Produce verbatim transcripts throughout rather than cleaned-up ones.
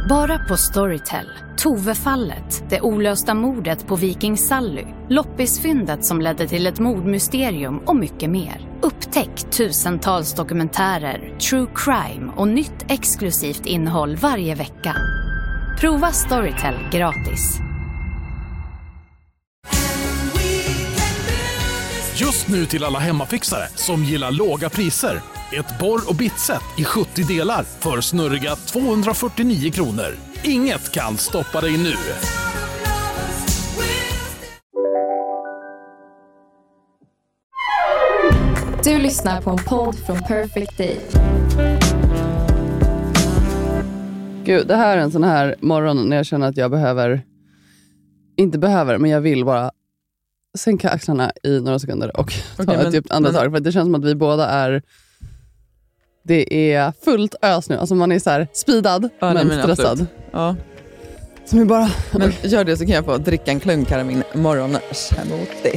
Bara på Storytel. Tove-fallet, det olösta mordet på Viking Sally, loppisfyndet som ledde till ett mordmysterium och mycket mer. Upptäck tusentals dokumentärer, true crime och nytt exklusivt innehåll varje vecka. Prova Storytel gratis. Just nu till alla hemmafixare som gillar låga priser. Ett borr- och bitset i sjuttio delar för snurriga tvåhundrafyrtionio kronor. Inget kan stoppa dig nu. Du lyssnar på en podd från Perfect Day. Gud, det här är en sån här morgon när jag känner att jag behöver, inte behöver, men jag vill bara sänka axlarna i några sekunder och ta okay, ett djupt andetag. För det känns som att vi båda är, det är fullt ös nu. Alltså man är så här speedad, ja, men, men stressad. Ja. Så vi bara... Men gör det så kan jag få dricka en klunk här av min morgon-smoothie.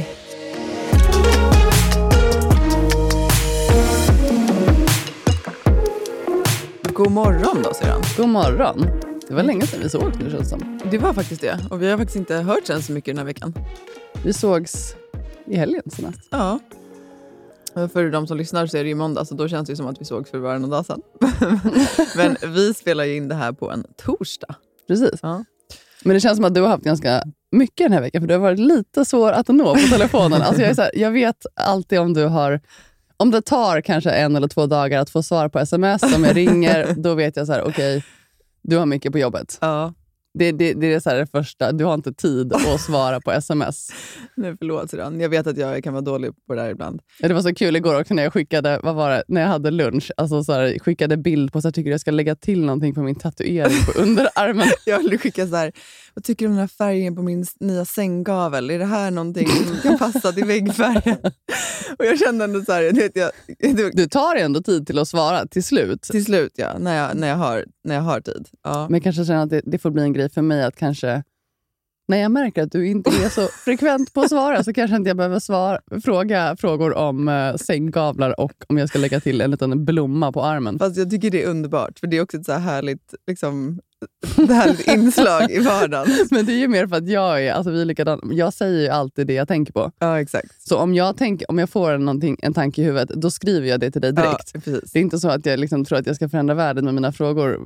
God morgon då, Siran. God morgon. Det var länge sedan vi såg nu, känns som. Det var faktiskt det. Och vi har faktiskt inte hört sen så mycket den här veckan. Vi sågs i helgen senast. Ja. För de som lyssnar så är det ju måndag, så då känns det som att vi sågs för bara någon dag sedan. Men vi spelar ju in det här på en torsdag. Precis. Ja. Men det känns som att du har haft ganska mycket den här veckan, för du har varit lite svår att nå på telefonen. Alltså jag, är så här, jag vet alltid om du har... Om det tar kanske en eller två dagar att få svar på sms, om jag ringer, då vet jag så här, okej, okay, du har mycket på jobbet. Ja. Det, det, det är så här det första, du har inte tid att svara på sms. Nej, förlåt Siran. Jag vet att jag kan vara dålig på det där ibland. Ja, det var så kul igår också när jag skickade, vad var det, när jag hade lunch, alltså så här, skickade bild på så här, tycker jag ska lägga till någonting på min tatuering på underarmen. Jag ville skicka så här, vad tycker du om den här färgen på min nya sänggavel? Är det här någonting som kan passa till väggfärgen? Och jag kände ändå så här, vet jag, du, du tar ändå tid till att svara till slut. Till slut, ja, när jag, när jag, har, när jag har tid. Ja. Men jag kanske känner att det, det får bli en grej för mig att kanske, när jag märker att du inte är så frekvent på att svara, så kanske inte jag behöver svara, fråga frågor om uh, sänggavlar och om jag ska lägga till en liten blomma på armen. Fast jag tycker det är underbart, för det är också ett så här härligt, liksom, det här inslag i vardagen. Men det är ju mer för att jag är, alltså vi är likadan, jag säger ju alltid det jag tänker på. Ja, exakt. Så om jag, tänker, om jag får någonting, en tanke i huvudet, då skriver jag det till dig direkt. Ja, precis. Det är inte så att jag liksom tror att jag ska förändra världen med mina frågor.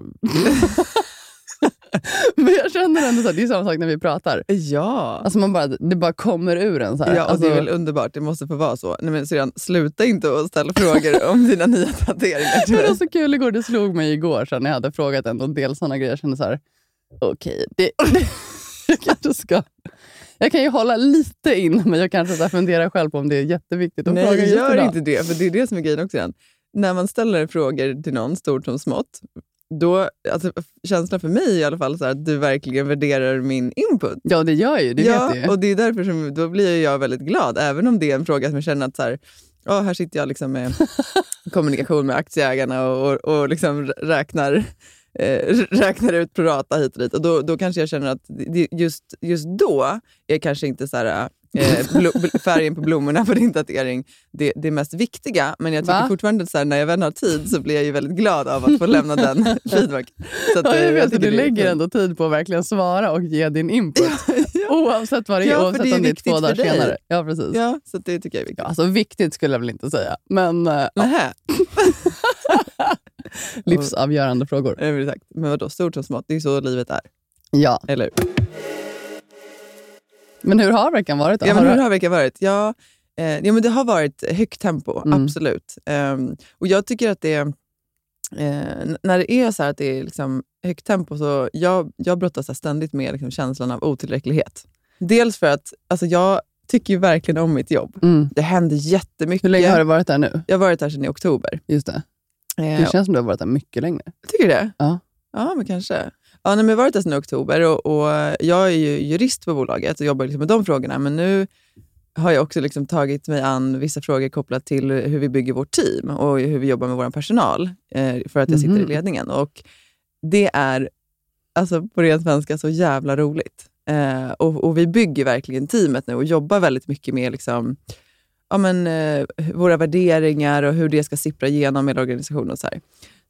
Men jag känner ändå så att det är samma sak när vi pratar. Ja. Alltså man bara, det bara kommer ur en så här. Ja, och alltså, det är väl underbart. Det måste få vara så. Nej, men Siran, sluta inte att ställa frågor om dina nya tatueringar. Det var så kul igår. Det slog mig igår så när jag hade frågat en och del sådana grejer. Jag kände så här, okej, okay, det, det, jag kanske ska... Jag kan ju hålla lite in, men jag kanske så här funderar själv på om det är jätteviktigt att Nej, fråga just gör idag. inte det, för det är det som är grejen också. Igen. När man ställer frågor till någon, stort som smått, då, alltså, känslan för mig i alla fall så här, att du verkligen värderar min input. Ja, det gör ju, det ja, vet du. Och det är därför som, då blir jag väldigt glad, även om det är en fråga som jag känner att så här, oh, här sitter jag liksom med kommunikation med aktieägarna och, och, och liksom räknar, eh, räknar ut prorata hit och dit. Och då, då kanske jag känner att det, just, just då är kanske inte så här... Eh, blo- färgen på blommorna på din tatuering det, det mest viktiga, men jag tycker Va? fortfarande att så här, när jag väl har tid så blir jag ju väldigt glad av att få lämna den feedback. Så att, ja, jag vet att du det lägger ändå tid på att verkligen svara och ge din input. Ja, ja. Oavsett vad det är, ja, oavsett det är om det är två dagar senare. Ja, precis. Ja, så det tycker jag är viktigt. Ja, alltså viktigt skulle jag väl inte säga, men uh, Nähä. livsavgörande frågor. Ja, exakt. Men vadå, stort som smått, det är så livet är. Ja. Eller Men hur har veckan varit då? Ja, men har hur du... har veckan varit? Ja, eh, ja, men det har varit högt tempo, mm. absolut. Um, och jag tycker att det eh, när det är så här att det är liksom högt tempo, så jag, jag brottas ständigt med liksom känslan av otillräcklighet. Dels för att alltså, jag tycker ju verkligen om mitt jobb. Mm. Det händer jättemycket. Hur länge har du varit där nu? Jag har varit där sedan i oktober. Just det. Det känns som du har varit där mycket längre. Tycker du det? Ja. Ja, men kanske. Ja, nej, men jag har varit där sedan i oktober och, och jag är ju jurist på bolaget och jobbar liksom med de frågorna. Men nu har jag också liksom tagit mig an vissa frågor kopplat till hur vi bygger vårt team och hur vi jobbar med vår personal eh, för att jag sitter mm. i ledningen. Och det är alltså på ren svenska så jävla roligt. Eh, och, och vi bygger verkligen teamet nu och jobbar väldigt mycket med liksom, ja, men, eh, våra värderingar och hur det ska sippra igenom med organisationen och så här. Så att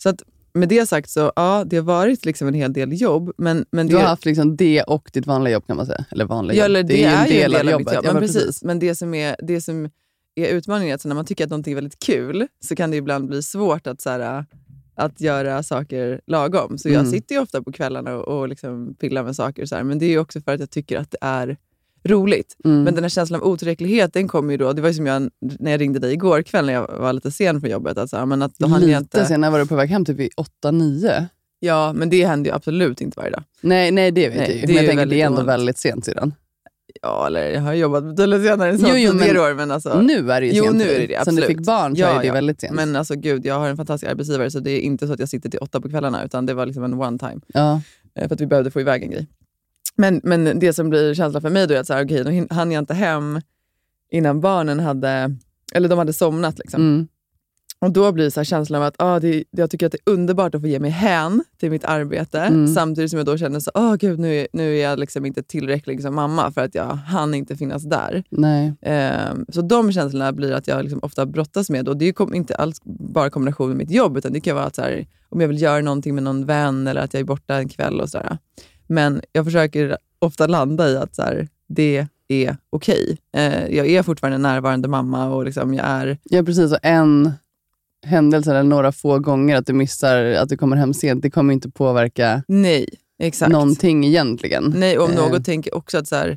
med det sagt så, ja, det har varit liksom en hel del jobb. Men, men det, du har haft liksom det och ditt vanliga jobb kan man säga. Eller vanliga ja, jobb. Eller det, det är, är ju en del, ju en del av av jobbet. mitt jobb. Ja, men men precis. precis. Men det som är, det som är utmaningen är att när man tycker att någonting är väldigt kul så kan det ibland bli svårt att, så här, att göra saker lagom. Så jag Mm. sitter ju ofta på kvällarna och, och liksom pillar med saker. Så här. Men det är ju också för att jag tycker att det är roligt. Mm. Men den här känslan av otillräcklighet, den kommer ju då. Det var ju som jag, när jag ringde dig igår kväll när jag var lite sen för jobbet. Alltså, men att då hann Lite jag inte... sen, när var du på väg hem? Typ vid åtta nio? Ja, men det händer ju absolut inte varje dag. Nej, nej det vet Nej, jag ju. det Men är jag ju tänker det är ändå väldigt väldigt sent sedan. Ja, eller jag har jobbat betydligt senare än så. Jo, jo, tidigare men år, men alltså... Nu är det ju Jo, sent. nu för är dig. det det, Sen du absolut. fick barn så Ja, är det ja. väldigt sent. Men alltså gud, jag har en fantastisk arbetsgivare så det är inte så att jag sitter till åtta på kvällarna utan det var liksom en one time. Ja. För att vi behövde få iväg en grej. Men, men det som blir känslan för mig då är att så här, okej, då hann jag inte hem innan barnen hade, eller de hade somnat liksom. Mm. Och då blir det så här känslan av att ah, det, jag tycker att det är underbart att få ge mig hän till mitt arbete. Mm. Samtidigt som jag då känner så åh gud, nu, nu är jag liksom inte tillräcklig som mamma för att jag hann inte finnas där. Nej. Um, så de känslorna blir att jag liksom ofta brottas med. Och det är ju inte alls bara kombination med mitt jobb, utan det kan vara att så här, om jag vill göra någonting med någon vän eller att jag är borta en kväll och sådär. Men jag försöker ofta landa i att så här, det är okej. Uh, jag är fortfarande en närvarande mamma och liksom jag är... Ja, precis. Och en händelse eller några få gånger att du missar att du kommer hem sent, det kommer inte påverka Nej, exakt. någonting egentligen. Nej, om Eh. något tänker också att så här,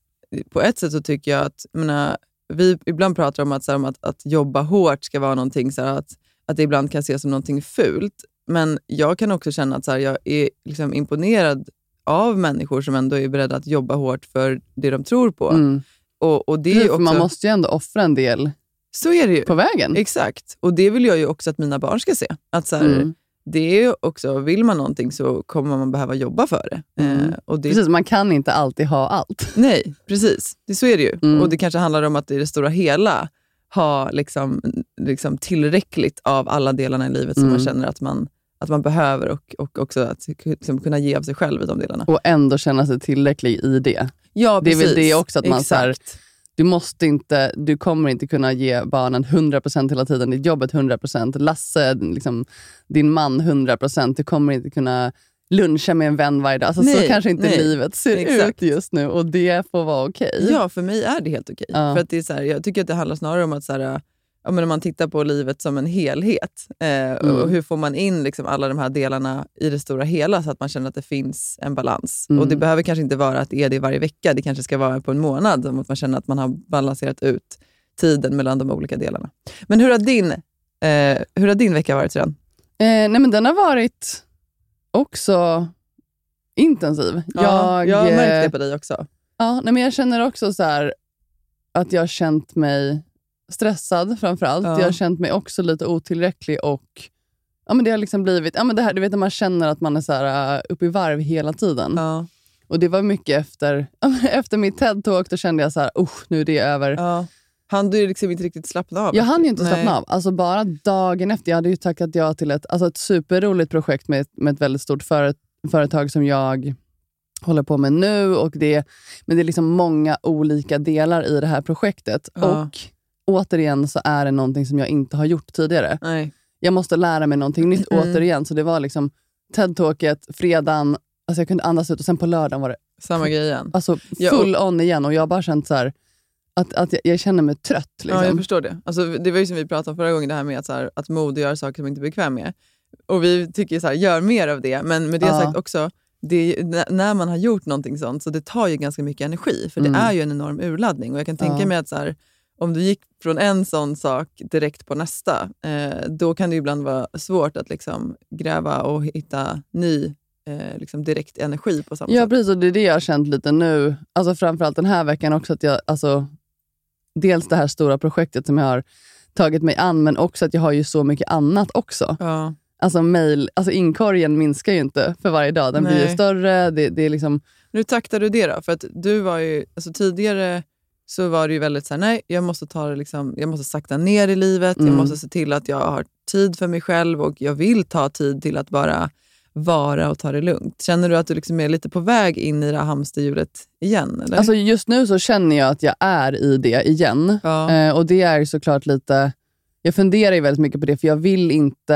på ett sätt så tycker jag att menar, vi ibland pratar om att, så här, om att, att jobba hårt ska vara någonting så här, att, att det ibland kan ses som någonting fult. Men jag kan också känna att så här, jag är liksom imponerad av människor som ändå är beredda att jobba hårt för det de tror på. Mm. Och, och det är Precis, ju för också, man måste ju ändå offra en del så är det ju. på vägen. Exakt. Och det vill jag ju också att mina barn ska se. Att så här, Mm. det är ju också, vill man någonting så kommer man behöva jobba för det. Mm. Eh, och det Precis, man kan inte alltid ha allt. Nej, precis. Det, så är det ju. Mm. Och det kanske handlar om att i det stora hela ha liksom, liksom tillräckligt av alla delarna i livet som Mm. man känner att man, att man behöver och, och också att liksom, kunna ge av sig själv i de delarna. Och ändå känna sig tillräcklig i det. Ja, Det är precis. väl det också, att man så här, Exakt. du måste inte, du kommer inte kunna ge barnen hundra procent hela tiden, ditt jobbet hundra procent, Lasse, liksom, din man hundra procent, du kommer inte kunna luncha med en vän varje dag. Alltså, så Nej, kanske inte nej. livet ser Exakt. ut just nu och det får vara okej. Ja, för mig är det helt okej. Ja. För att det är så här, jag tycker att det handlar snarare om att så här, ja, men när man tittar på livet som en helhet eh, Mm. och hur får man in liksom alla de här delarna i det stora hela så att man känner att det finns en balans. Mm. Och det behöver kanske inte vara att det är det varje vecka, det kanske ska vara på en månad som att man känner att man har balanserat ut tiden mellan de olika delarna. Men hur har din, eh, hur har din vecka varit sedan? Eh, nej men den har varit också intensiv. Ja, jag har eh, märkt det på dig också. Ja, nej men jag känner också så här att jag har känt mig stressad framförallt. Ja. Jag har känt mig också lite otillräcklig och ja, men det har liksom blivit, ja, men det här, du vet när man känner att man är så här, uh, uppe i varv hela tiden. Ja. Och det var mycket efter, ja, men efter mitt TED-talk, då kände jag så här, oh, nu är det över. Ja. Han du liksom inte riktigt slappna av? Jag hann ju inte Nej. slappna av. Alltså bara dagen efter, jag hade ju tackat ja till ett, alltså ett superroligt projekt med, med ett väldigt stort före, företag som jag håller på med nu. Och det, men det är liksom många olika delar i det här projektet. Ja. Och återigen så är det någonting som jag inte har gjort tidigare. Nej. Jag måste lära mig någonting nytt Mm. återigen. Så det var liksom TED-talket, fredagen, alltså jag kunde andas ut och sen på lördagen var det Samma grej igen. alltså Ja, full on igen. Och jag har bara känt så här, att, att jag, jag känner mig trött. Liksom. Ja, jag förstår det. Alltså, det var ju som vi pratade om förra gången, det här med att, så här, att mode gör saker som man inte är bekväm med. Och vi tycker så här, gör mer av det. Men med det Ja. sagt också, det är, ju- n- när man har gjort någonting sånt så det tar ju ganska mycket energi. För Mm. det är ju en enorm urladdning. Och jag kan tänka Ja. mig att så här, om du gick från en sån sak direkt på nästa, eh, då kan det ju ibland vara svårt att liksom gräva och hitta ny eh, liksom direkt energi på samma Ja, sätt. precis. Och det är det jag har känt lite nu. Alltså framförallt den här veckan också. Att jag, alltså, dels det här stora projektet som jag har tagit mig an, men också att jag har ju så mycket annat också. Ja. Alltså, mail, alltså inkorgen minskar ju inte för varje dag. Den blir ju Nej. större. Det, det är liksom, Nu taktar du det då? För att du var ju, alltså tidigare så var det ju väldigt så här, nej, jag måste ta det liksom, jag måste sakta ner i livet, Mm. jag måste se till att jag har tid för mig själv och jag vill ta tid till att bara vara och ta det lugnt. Känner du att du liksom är lite på väg in i det här hamsterhjulet igen? Eller? alltså just nu så känner jag att jag är i det igen. ja. Eh, och det är ju såklart lite, jag funderar ju väldigt mycket på det, för jag vill inte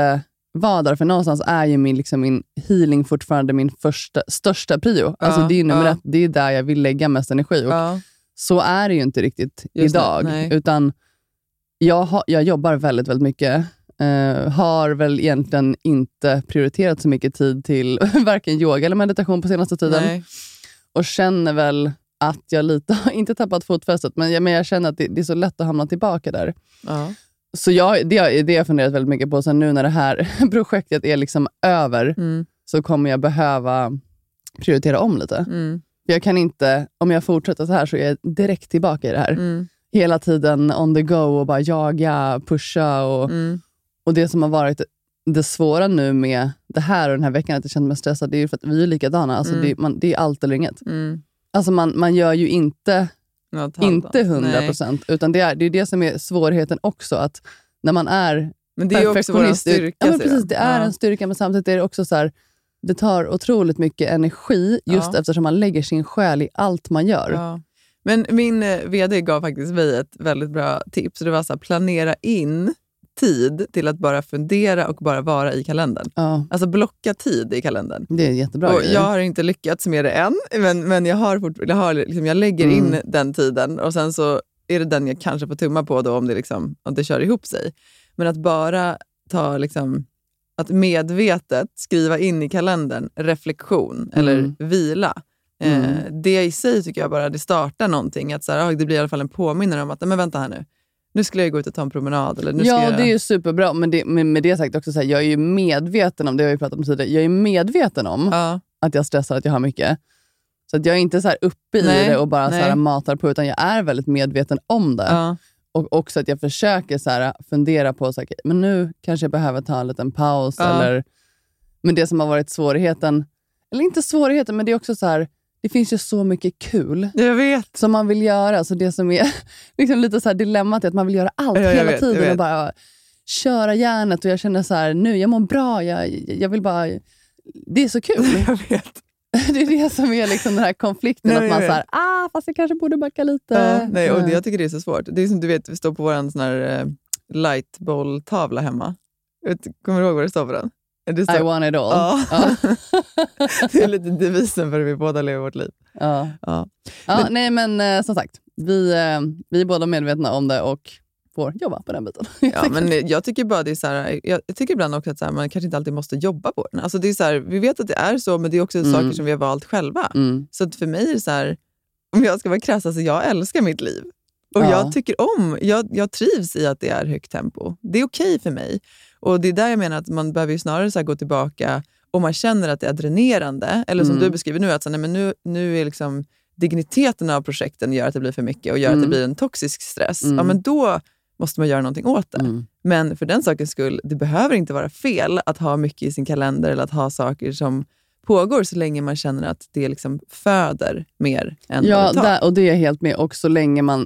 vara där. För någonstans är ju min, liksom, min healing fortfarande min första, största prio. Ja, alltså det är nummer ja. ett. Det är där jag vill lägga mest energi. Och Ja. så är det ju inte riktigt Just idag. det, utan jag, ha, jag jobbar väldigt, väldigt mycket. Uh, har väl egentligen inte prioriterat så mycket tid till varken yoga eller meditation på senaste tiden. Nej. Och känner väl att jag lite har inte tappat fotfästet, men jag, men jag känner att det, det är så lätt att hamna tillbaka där. Ja. Så jag, det är det jag funderat väldigt mycket på. Sen nu när det här projektet är liksom över Mm. så kommer jag behöva prioritera om lite. Mm. För jag kan inte, om jag fortsätter så här så är jag direkt tillbaka i det här. Mm. Hela tiden on the go och bara jaga, pusha. Och, Mm. och det som har varit det svåra nu med det här och den här veckan att jag känner mig stressad, det är ju för att vi är likadana. Alltså Mm. det, man, det är allt eller inget. Mm. Alltså man, man gör ju inte Något inte halvdant. hundra procent, utan det är, det är det som är svårheten också, att när man är Men det är ju också vår perfektionist, styrka. ja, men ser jag. precis, det är Ja. en styrka, men samtidigt är det också så här, det tar otroligt mycket energi just Ja. eftersom man lägger sin själ i allt man gör. Ja. Men min eh, vd gav faktiskt mig ett väldigt bra tips. Det var så här, planera in tid till att bara fundera och bara vara i kalendern. Ja, Alltså blocka tid i kalendern. det är jättebra. Och grejer. jag har inte lyckats med det än, men, men jag, har fort, jag, har, liksom, jag lägger Mm. in den tiden och sen så är det den jag kanske får tumma på då om det, liksom, om det kör ihop sig. Men att bara ta, liksom, att medvetet skriva in i kalendern reflektion eller Mm. vila. Mm. Eh, det i sig tycker jag bara det startar någonting. Att så här, ah, det blir i alla fall en påminnare om att men vänta här nu. Nu skulle jag gå ut och ta en promenad. Eller nu ska Ja, jag... det är ju superbra. Men det, med, med det sagt också, så här, jag är ju medveten om, det har vi pratat om tidigare, jag är medveten om Ja. att jag stressar, att jag har mycket. Så att jag är inte så här uppe i Nej, det och bara så här nej. matar på, utan jag är väldigt medveten om det. Ja. Och också att jag försöker så här, fundera på, så här, men nu kanske jag behöver ta en liten paus. Ja. Eller, men det som har varit svårigheten, eller inte svårigheten, men det är också så här, det finns ju så mycket kul Jag vet. som man vill göra. Så det som är liksom lite så här dilemmat är att man vill göra allt Ja, jag hela vet, jag tiden vet. och bara köra järnet. Och jag känner så här, nu jag mår bra, jag, jag vill bara, det är så kul. Jag vet. Det är det som är liksom den här konflikten, Nej, att man jag så här, ah, fast jag kanske borde backa lite. Ja, nej, och det, Mm. jag tycker det är så svårt. Det är som du vet, vi står på vår sån här eh, lightboll-tavla hemma. Vet, kommer du ihåg vad det står på den? Det står, I want it all. Ja. Ja. det är lite devisen för hur vi båda lever vårt liv. Ja. Ja. Ja, Men- nej men eh, som sagt, vi, eh, vi är båda medvetna om det och får jobba på den biten. Ja, men jag tycker bara det är så här, jag, jag tycker ibland också att så här, man kanske inte alltid måste jobba på den. Alltså det är så här, vi vet att det är så, men det är också Mm. saker som vi har valt själva. Mm. Så att för mig är det så här, om jag ska vara krass, alltså jag älskar mitt liv. Och Ja. jag tycker om, jag, jag trivs i att det är högt tempo. Det är okej för mig. Och det är där jag menar att man behöver ju snarare så här gå tillbaka om man känner att det är dränerande. Eller som Mm. du beskriver nu, att så, nej, men nu, nu är liksom digniteten av projekten gör att det blir för mycket och gör att Mm. det blir en toxisk stress. Mm. Ja, men då måste man göra någonting åt det. Mm. Men för den sakens skull, det behöver inte vara fel att ha mycket i sin kalender eller att ha saker som pågår så länge man känner att det liksom föder mer än Ja, vad det tar. där, och det är jag helt med. Och så länge man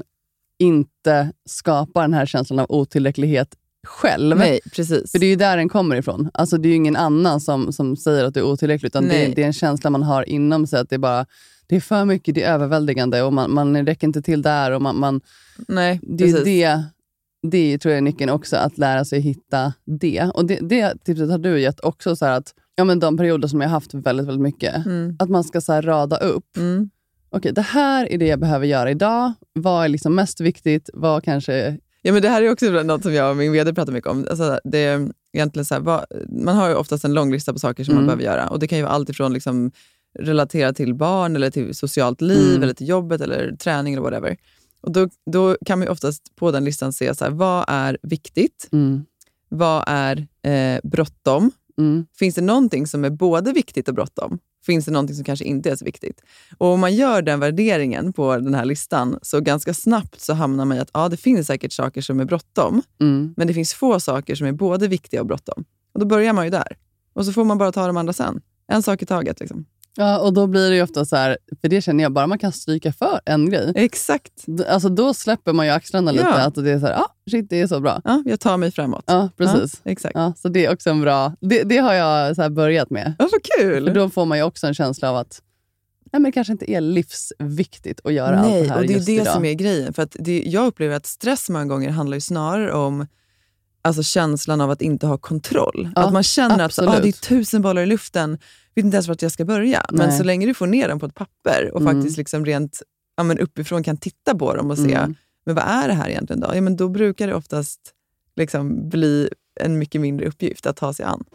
inte skapar den här känslan av otillräcklighet själv. Nej, precis. För det är ju där den kommer ifrån. Alltså det är ju ingen annan som, som säger att det är otillräckligt, utan det, Nej. det är en känsla man har inom sig att det är bara, det är för mycket, det är överväldigande och man, man räcker inte till där. Och man, man, Nej, det är precis. det, det tror jag är nyckeln också, att lära sig hitta det. Och det, det tipset har du gett också, så här att ja, men de perioder som jag har haft väldigt, väldigt mycket, Mm. att man ska så här rada upp. Mm. Okej, det här är det jag behöver göra idag. Vad är liksom mest viktigt? Vad kanske... Ja, men det här är också något som jag och min vd pratar mycket om. Alltså, det är egentligen så här, vad, man har ju oftast en lång lista på saker som Mm. man behöver göra. Och det kan ju vara allt ifrån liksom, relatera till barn eller till socialt liv Mm. eller till jobbet eller träning eller whatever. Och då, då kan man ju oftast på den listan se så här, vad är viktigt? Mm, Vad är eh, bråttom? mm, Finns det någonting som är både viktigt och bråttom? Finns det någonting som kanske inte är så viktigt? Och om man gör den värderingen på den här listan, så ganska snabbt så hamnar man i att ja, det finns säkert saker som är bråttom, mm. men det finns få saker som är både viktiga och bråttom. Och då börjar man ju där. Och så får man bara ta de andra sen. En sak i taget. Liksom. Ja, och då blir det ju ofta så här, för det känner jag, bara man kan stryka för en grej. Exakt. D- Alltså då släpper man ju axlarna lite, Ja. att det är så här, ja, ah, shit, det är så bra. Ja, jag tar mig framåt. Ja, precis. Ja, exakt. Ja, så det är också en bra, det, det har jag så här börjat med. Ja, vad kul! För då får man ju också en känsla av att nej, men det kanske inte är livsviktigt att göra allt Nej, det här och det är just det idag. som är grejen. För att det, jag upplever att stress många gånger handlar ju snarare om alltså känslan av att inte ha kontroll. Ja, att man känner absolut. att ah, det är tusen bollar i luften, vet inte ens vart jag ska börja. Nej. Men så länge du får ner dem på ett papper och mm. faktiskt liksom rent ja, men uppifrån kan titta på dem och se, mm. men vad är det här egentligen då? Ja, men då brukar det oftast liksom bli en mycket mindre uppgift att ta sig an.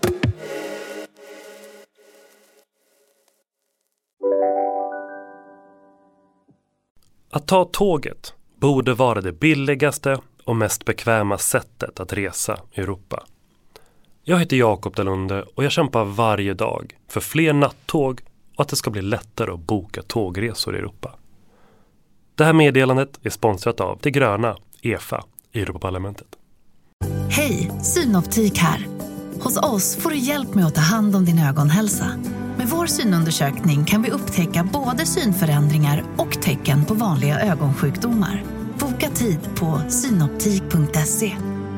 Att ta tåget borde vara det billigaste och mest bekväma sättet att resa i Europa. Jag heter Jakob Dalunde och jag kämpar varje dag för fler nattåg och att det ska bli lättare att boka tågresor i Europa. Det här meddelandet är sponsrat av det gröna E F A i Europaparlamentet. Hej, Synoptik här. Hos oss får du hjälp med att ta hand om din ögonhälsa. Med vår synundersökning kan vi upptäcka både synförändringar och tecken på vanliga ögonsjukdomar. Boka tid på synoptik punkt se.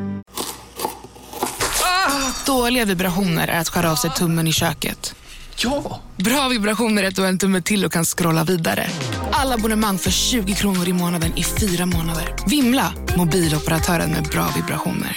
Ah, dåliga vibrationer är att skära av sig tummen i köket. Ja! Bra vibrationer är att du har en tumme till och kan scrolla vidare. Alla abonnemang för tjugo kronor i månaden i fyra månader. Vimla, mobiloperatören med bra vibrationer.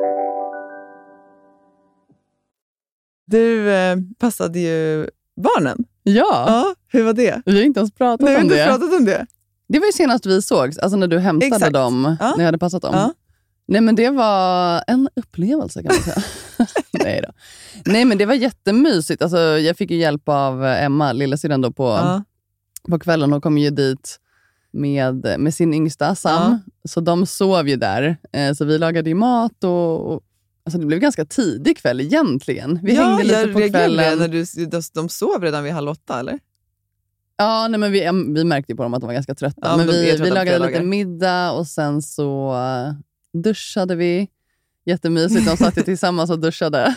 Du eh, passade ju barnen. Ja. Ja, hur var det? Vi har inte ens pratat Nej, om inte det. pratat om det. Det var ju senast vi sågs, alltså när du hämtade Exakt. dem, Ja. när jag hade passat dem. Ja. Nej, men det var en upplevelse kan man säga. Nej då. Nej, men det var jättemysigt. Alltså, jag fick ju hjälp av Emma, lillasyrran då på, Ja. på kvällen. Hon kom ju dit med, med sin yngsta Sam. Ja. Så de sov ju där. Eh, så vi lagade ju mat och... och alltså det blev ganska tidig kväll egentligen. Vi ja, hängde lite jag på reagerade kvällen. när du, de, de sov redan vid halv åtta, eller? Ja, nej, men vi, vi märkte ju på dem att de var ganska trötta. Ja, men men vi, jag tror vi att de lagade flera lite dagar. middag och sen så uh, duschade vi. Jättemysigt, de satt ju tillsammans och duschade.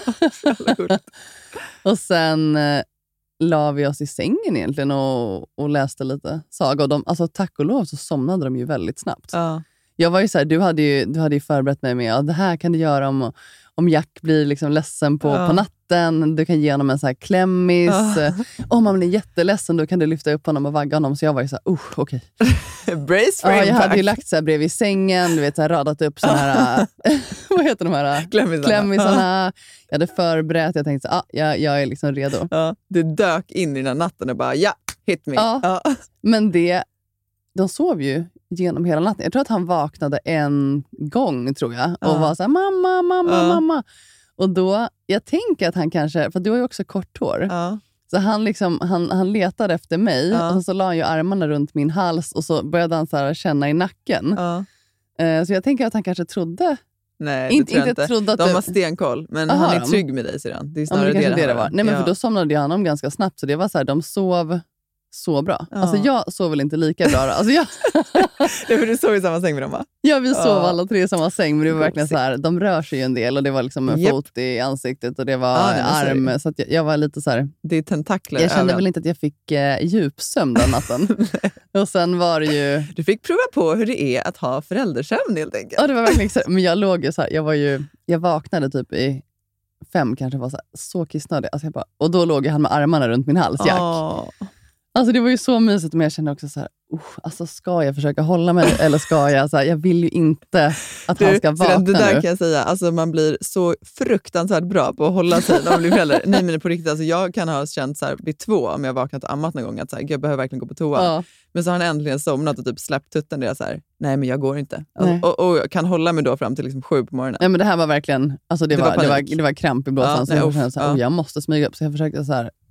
Och sen uh, la vi oss i sängen egentligen och, och läste lite saga. Och de, alltså, tack och lov så somnade de ju väldigt snabbt. Ja. Jag var ju så här, du hade ju, du hade ju förberett mig med att det här kan du göra om, om Jack blir liksom ledsen på, Ja. på natten. Du kan ge honom en så här klämmis. Ja. Om han blir jätteledsen då kan du lyfta upp honom och vagga honom. Så jag var ju så här, uh, okej. Okay. Brace for Ja, jag impact. hade ju lagt så här bredvid sängen, du vet, så här, radat upp såna här, vad heter de här? Klämmisarna. Klämmisarna. Jag hade förberett, jag tänkte så ah, jag, jag är liksom redo. Ja, det dök in i den här natten och bara, ja, hit me. Ja. Ja. Men det, de sov ju genom hela natten. Jag tror att han vaknade en gång, tror jag. Och Ja. var så här, mamma, mamma, Ja. mamma. Och då, jag tänker att han kanske, för du har ju också kort hår. Ja. Så han, liksom, han, han letade efter mig. Ja. Och så la han ju armarna runt min hals. Och så började han så här känna i nacken. Ja. Eh, så jag tänker att han kanske trodde. Nej, det Inte- tror jag inte inte. trodde att De du- har stenkoll, men Aha, han är de. trygg med dig, säger han. Det är Ja, men snarare det kanske det, det handlar var. om. Nej, men Ja. för då somnade jag honom ganska snabbt. Så det var så här, de sov så bra. Ja. Alltså jag sov väl inte lika bra. då. Alltså jag, Det är för du sov i samma säng med dem, va? ja, vi sov Ja. alla tre i samma säng. Men det var verkligen Gosigt. så här, de rör sig ju en del. Och det var liksom en Japp. fot i ansiktet och det var Ja, det var så. arm. Så att jag, jag var lite så här, Det är tentakler jag kände överallt. väl inte att jag fick eh, djupsömn den natten. Och sen var det ju... Du fick prova på hur det är att ha föräldrasömn, helt enkelt. Ja, det var verkligen så. Men jag låg ju så här, jag var ju, jag vaknade typ i fem kanske, var så, här, så kissnödig. Alltså jag bara, och då låg han med armarna runt min hals, Jack. Åh. Alltså det var ju så mysigt, men jag kände också så här, uh, alltså ska jag försöka hålla mig eller ska jag, så här, jag vill ju inte att han Du, ska vakna Siren, det där nu. kan jag säga, alltså man blir så fruktansvärt bra på att hålla sig när man blir förälder. Nej, men på riktigt, alltså jag kan ha känt så här vid två, om jag vaknat och ammat någon gång, att så här, jag behöver verkligen gå på toa. Ja. Men så har han äntligen somnat och typ släppt tutten, där jag så här, nej men jag går inte. Nej. Alltså, och, och jag kan hålla mig då fram till liksom sju på morgonen. Nej, men det här var verkligen, alltså det, Det var, var det, var, panik. det var kramp i blåsan. Ja, så nej, jag uff, kände så här, ja. oh, jag måste smyga upp. Så jag försökte så här,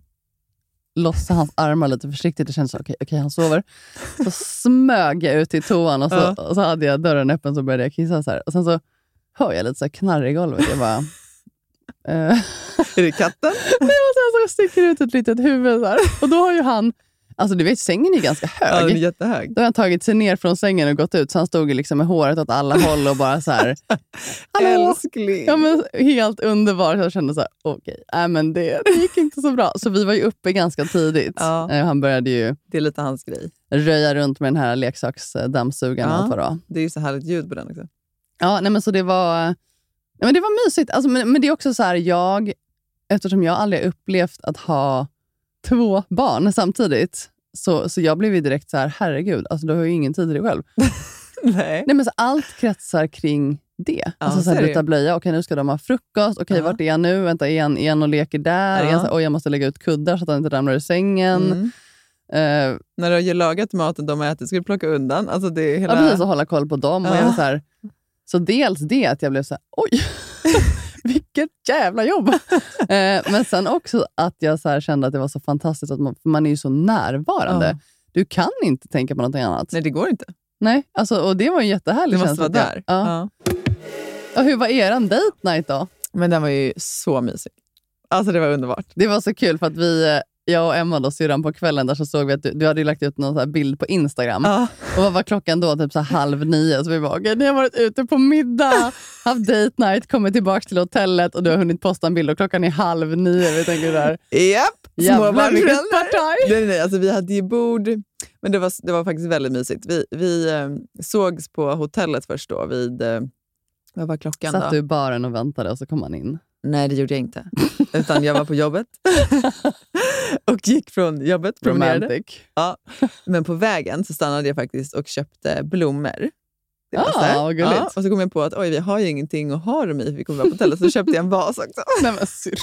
lossa hans armar lite försiktigt. Jag kände så okej, okay, okay, han sover. Så smög jag ut till toan och så, Ja. och så hade jag dörren öppen, så började jag kissa så här. Och sen så hör jag lite så här knarr i golvet. Jag bara... eh, Är det katten? Nej, och sen så sticker ut ett litet huvud så här. Och då har ju han, alltså du vet, sängen är ganska Ja, hög. den är jättehög. Då har han tagit sig ner från sängen och gått ut. Så han stod ju liksom med håret åt alla håll och bara så här. Hallå? Älskling. Ja, men helt underbart. Jag kände så här, okej, okay, men det, det gick inte så bra. Så vi var ju uppe ganska tidigt. Ja. Eh, Han började ju Det är lite hans grej. röja runt med den här leksaksdammsugaren. Ja. och allt vad det var. Det är ju så härligt ljud på den också. Ja, nej, men så det var, nej, men det var mysigt. Alltså, men, men det är också så här, jag, eftersom jag aldrig har upplevt att ha två barn samtidigt, så, så jag blev ju direkt så här, herregud, alltså du har ju ingen tid till dig själv. Nej. Nej, men så allt kretsar kring det. Ja, alltså så här, så är det byta ju. blöja, okej nu ska de ha frukost, okej Ja. vart är jag nu? Vänta, är en, är en och leker där? Ja. Är en så här, oj, jag måste lägga ut kuddar så att han inte ramlar ur sängen. Mm. Eh, När du har ju lagat maten de har ätit, ska du plocka undan. Alltså det är hela... Ja, precis, och hålla koll på dem. Ja. Och jag var så, här, så dels det att jag blev så här, oj, vilket jävla jobb. eh, men sen också att jag så här kände att det var så fantastiskt att man, för man är ju så närvarande. Ja. Du kan inte tänka på någonting annat. Nej, det går inte. Nej, alltså, och det var en jättehärlig Du måste känsla. vara att där. jag- Ja. Ja. Och hur var eran date night då? Men den var ju så mysig. Alltså det var underbart. Det var så kul för att vi, eh, jag och Emma då, syrran på kvällen där, så såg vi att du, du hade ju lagt ut någon så här bild på Instagram. Ja. Och vad var klockan då? Typ så här halv nio. Så vi bara, okej, ni har varit ute på middag, haft date night, kommit tillbaka till hotellet och du har hunnit posta en bild och klockan är halv nio. Vi tänker där, Japp, jävlar vilket småbarnsföräldrar. partaj. Nej, nej, alltså vi hade ju bord, men det var, det var faktiskt väldigt mysigt. Vi, vi eh, sågs på hotellet först då vid, eh, vad var klockan Satt då? du i baren och väntade och så kom han in. Nej, det gjorde jag inte. Utan jag var på jobbet och gick från jobbet. promenerade. Romantic. Ja. Men på vägen så stannade jag faktiskt och köpte blommor. Det var Ah, så här. vad gulligt. Ja, och så kom jag på att oj, vi har ju ingenting att ha dem i för vi kommer vara på hotellet. Så då köpte jag en vas också. Nej, men syr.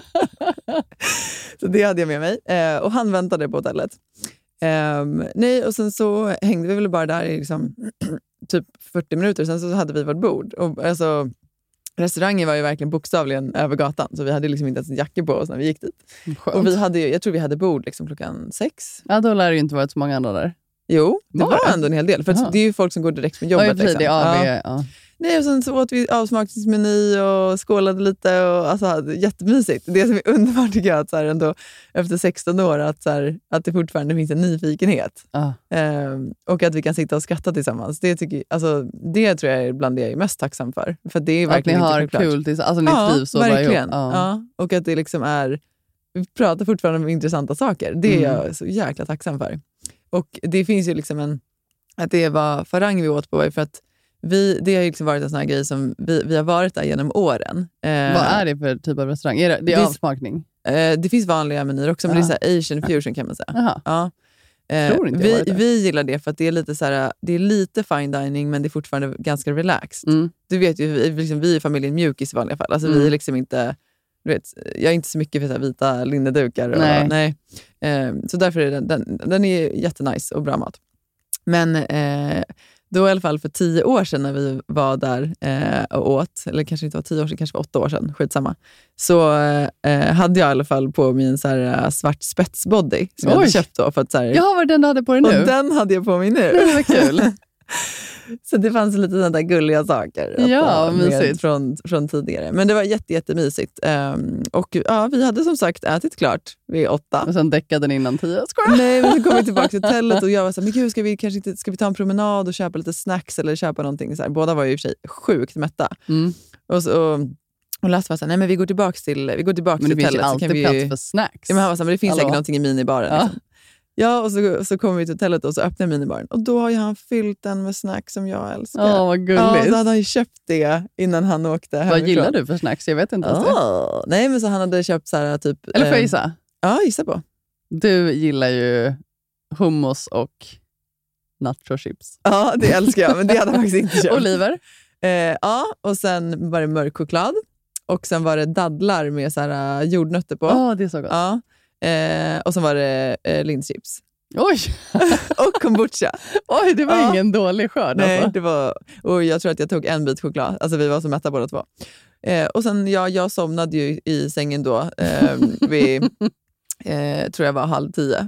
Så det hade jag med mig. Eh, och han väntade på hotellet. Ehm, nej, och sen så hängde vi väl bara där i liksom, typ fyrtio minuter. Sen så hade vi vårt bord. Och, alltså, restaurangen var ju verkligen bokstavligen över gatan. Så vi hade liksom inte ens en jacka på oss när vi gick dit. Skönt. Och vi hade ju, jag tror vi hade bord liksom klockan sex. Ja, då lär det ju inte varit så många andra där. Jo, det Var var, det? ändå en hel del. För Jaha. att det är ju folk som går direkt från Ja, i jobbet. och för sig, liksom. det är A V. Ja. Ja. Nej, och sen så åt vi avsmakningsmeny och skålade lite. Och, alltså, hade jättemysigt. Det som är underbart tycker jag att så här, ändå, efter sexton år att, så här, att det fortfarande finns en nyfikenhet. Ja. Ehm, och att vi kan sitta och skratta tillsammans. Det, tycker, alltså, det tror jag är bland det jag är mest tacksam för. För det är Att ni verkligen inte har självklart. kul tillsammans. Alltså ni Ja, trivs så bra ihop. verkligen. Ja. Ja. Och att det liksom är... Vi pratar fortfarande om intressanta saker. Det är Mm. jag så jäkla tacksam för. Och det finns ju liksom en... Att det var farang vi åt på var ju för att vi, det har ju liksom varit en sån här grej som vi, vi har varit där genom åren. Eh, Vad är det för typ av restaurang? Är det, det är Det är- avsmakning? eh, det finns vanliga menyer också, men det är Ja. så här Asian fusion kan man säga. Jaha. Ja. Eh, Tror inte jag vi, varit där. vi gillar det för att det är lite så här, det är lite fine dining men det är fortfarande ganska relaxed. Mm. Du vet ju, vi, liksom, vi är familjen mjukis i vanliga fall. Alltså, Mm. vi är liksom inte, du vet, jag är inte så mycket för så här vita linnedukar. Och, Nej. nej. Eh, så därför är den, den, den är jättenice och bra mat. Men eh, då i alla fall för tio år sedan när vi var där eh, och åt, eller kanske inte var tio år sedan, kanske var åtta år sedan, skitsamma, så eh, hade jag i alla fall på mig en så här, uh, svart spetsbody som jag hade Oj. köpt då. För att, så här, Jaha, var det den du hade på dig nu? och den hade jag på mig nu. Nej, vad kul. Så det fanns lite sådana där gulliga saker att Ja, ha vad med mysigt. från, från tidigare. Men det var jätte, jättemysigt. Um, och ja, vi hade som sagt ätit klart vid åtta. Och sen däckade den innan tio. Skojar. Nej, men så kom vi tillbaka till hotellet och jag var så här, men gud, ska vi kanske inte, ska vi ta en promenad och köpa lite snacks eller köpa någonting så här. Båda var ju i och för sig sjukt mätta. Mm. Och, så, och, och Lasse var så här, nej men vi går tillbaka till, vi går tillbaka Men det till finns ju hotellet. så alltid kan vi, plats för snacks. ja, men han var så här, men det finns Hallå? säkert någonting i minibaren. Ja. Liksom. Ja, och så, så kommer vi till hotellet och så öppnar jag minibaren. Och då har ju han fyllt den med snacks som jag älskar. Åh, vad Ja, gulligt. så hade han ju köpt det innan han åkte hemifrån. Vad gillar du för snacks? Jag vet inte ens det. Ah, nej, men så han hade köpt så här typ... Eller får jag eh, gissa? Ja, gissa på. Du gillar ju hummus och nachochips. Ja, det älskar jag, men det hade han faktiskt inte köpt. Oliver? Eh, ja, och sen var det mörk choklad. Och sen var det dadlar med så här, uh, jordnötter på. Åh, det är så gott. Ja. Eh, och sen var det eh, linschips. Oj, Och kombucha. oj, det var Ja. ingen dålig skörd. Nej, Alltså. det var, och jag tror att jag tog en bit choklad. Alltså vi var så mätta båda två. Eh, och sen, ja, jag somnade ju i sängen då. Eh, vid, eh, tror jag var halv tio.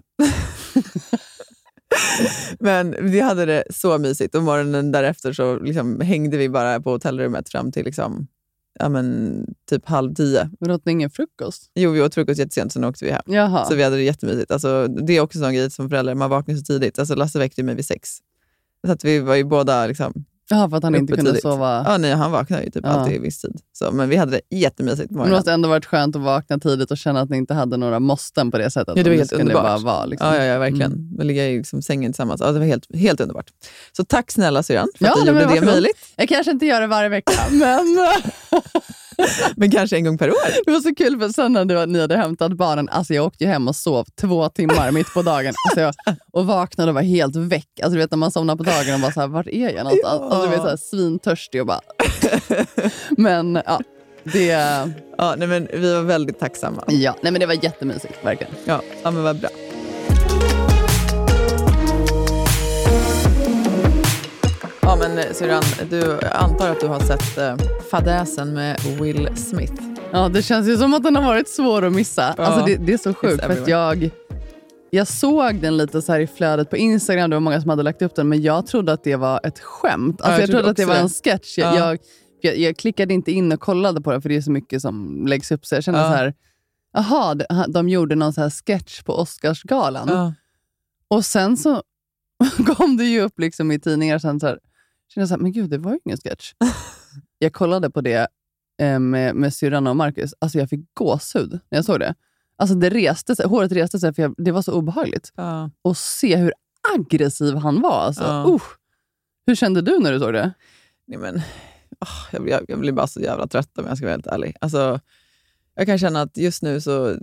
Men vi hade det så mysigt. Och morgonen därefter så liksom hängde vi bara på hotellrummet fram till liksom, ja, men, typ halv tio. Men åt ni ingen frukost? Jo, vi åt frukost jättesent, sen åkte vi hem. Jaha. Så vi hade det jättemysigt. Alltså, det är också en sån grej som förälder, man vaknar så tidigt. Alltså, Lasse väckte mig vid sex. Så att vi var ju båda liksom, Jaha, för att han inte uppe kunde tidigt. sova. Ja, nej, han vaknade ju typ Ja. alltid i viss tid. Så, men vi hade det jättemysigt på Men det morgonen. måste ändå varit skönt att vakna tidigt och känna att ni inte hade några måsten på det sättet. Ja, det var Om helt skulle underbart. Bara vara, liksom. Ja, ja, ja, verkligen. Mm. Vi ligger i liksom sängen tillsammans. Ja, det var helt, helt underbart. Så tack snälla syrran för Ja, att du nej, men gjorde det varsågod. möjligt. Jag kanske inte gör det varje vecka, men... Men kanske en gång per år. Det var så kul för sen när du, ni hade hämtat barnen, alltså jag åkte ju hem och sov två timmar mitt på dagen. Alltså jag, och vaknade och var helt väck. Alltså du vet när man somnar på dagen och bara så här, vart är jag någonstans? Ja. Alltså du vet så här, svintörstig och bara... Men ja, det... Ja, nej men vi var väldigt tacksamma. Ja, nej men det var jättemysigt, verkligen. Ja, ja men vad bra. Ja men syrran, du antar att du har sett eh, fadäsen med Will Smith. Ja, det känns ju som att den har varit svår att missa. Ja, alltså det, det är så sjukt för att jag, jag såg den lite så här i flödet på Instagram. Det var många som hade lagt upp den, men jag trodde att det var ett skämt. Alltså ja, jag, jag trodde att det var en sketch. Jag, ja. jag, jag, jag klickade inte in och kollade på det för det är så mycket som läggs upp. Så jag kände ja. så här, aha, de, de gjorde någon så här sketch på Oscarsgalan. Ja. Och sen så kom det ju upp liksom i tidningar sen så här, kände så här, men gud, det var ju ingen sketch. Jag kollade på det eh, med, med syrran och Marcus. Alltså jag fick gåshud när jag såg det. Alltså det reste sig, håret reste sig för jag, det var så obehagligt. Ja. Och se hur aggressiv han var. Alltså. Ja. Uh, hur kände du när du såg det? Nej men, oh, jag, jag, jag blir bara så jävla trött om jag ska vara helt ärlig. Alltså, jag kan känna att just nu så...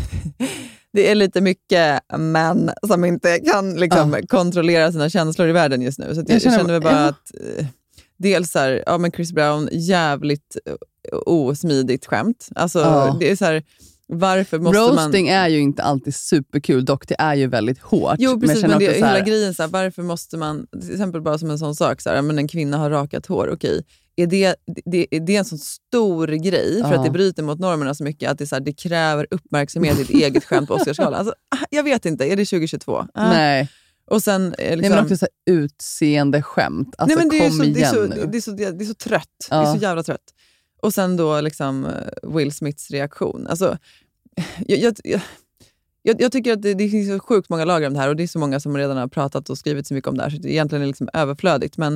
Det är lite mycket män som inte kan liksom, ja. kontrollera sina känslor i världen just nu. Så jag, jag känner, känner bara ja. att eh, dels så här, ja men Chris Brown, jävligt osmidigt skämt. Alltså ja. det är så här, varför måste Roasting man... Roasting är ju inte alltid superkul, dock det är ju väldigt hårt. Jo precis, men, men det är så här... hela grejen så här, varför måste man, till exempel bara som en sån sak så här, men en kvinna har rakat hår, okej. Är det, det, det är en sån stor grej för ja. att det bryter mot normerna så mycket att det, så här, det kräver uppmärksamhet i ett eget skämt på Oscarsgalan. Alltså, jag vet inte, är det tjugohundratjugotvå? Ah. Nej. Och sen liksom... Nej, men också så här, utseende skämt. Alltså, Nej, men det är kom så, igen det är så, nu. Det är så, det är så trött. Ja. Det är så jävla trött. Och sen då liksom Will Smiths reaktion. Alltså, jag, jag, jag, jag tycker att det, det finns så sjukt många lager om det här och det är så många som redan har pratat och skrivit så mycket om det här så det egentligen är liksom överflödigt. Men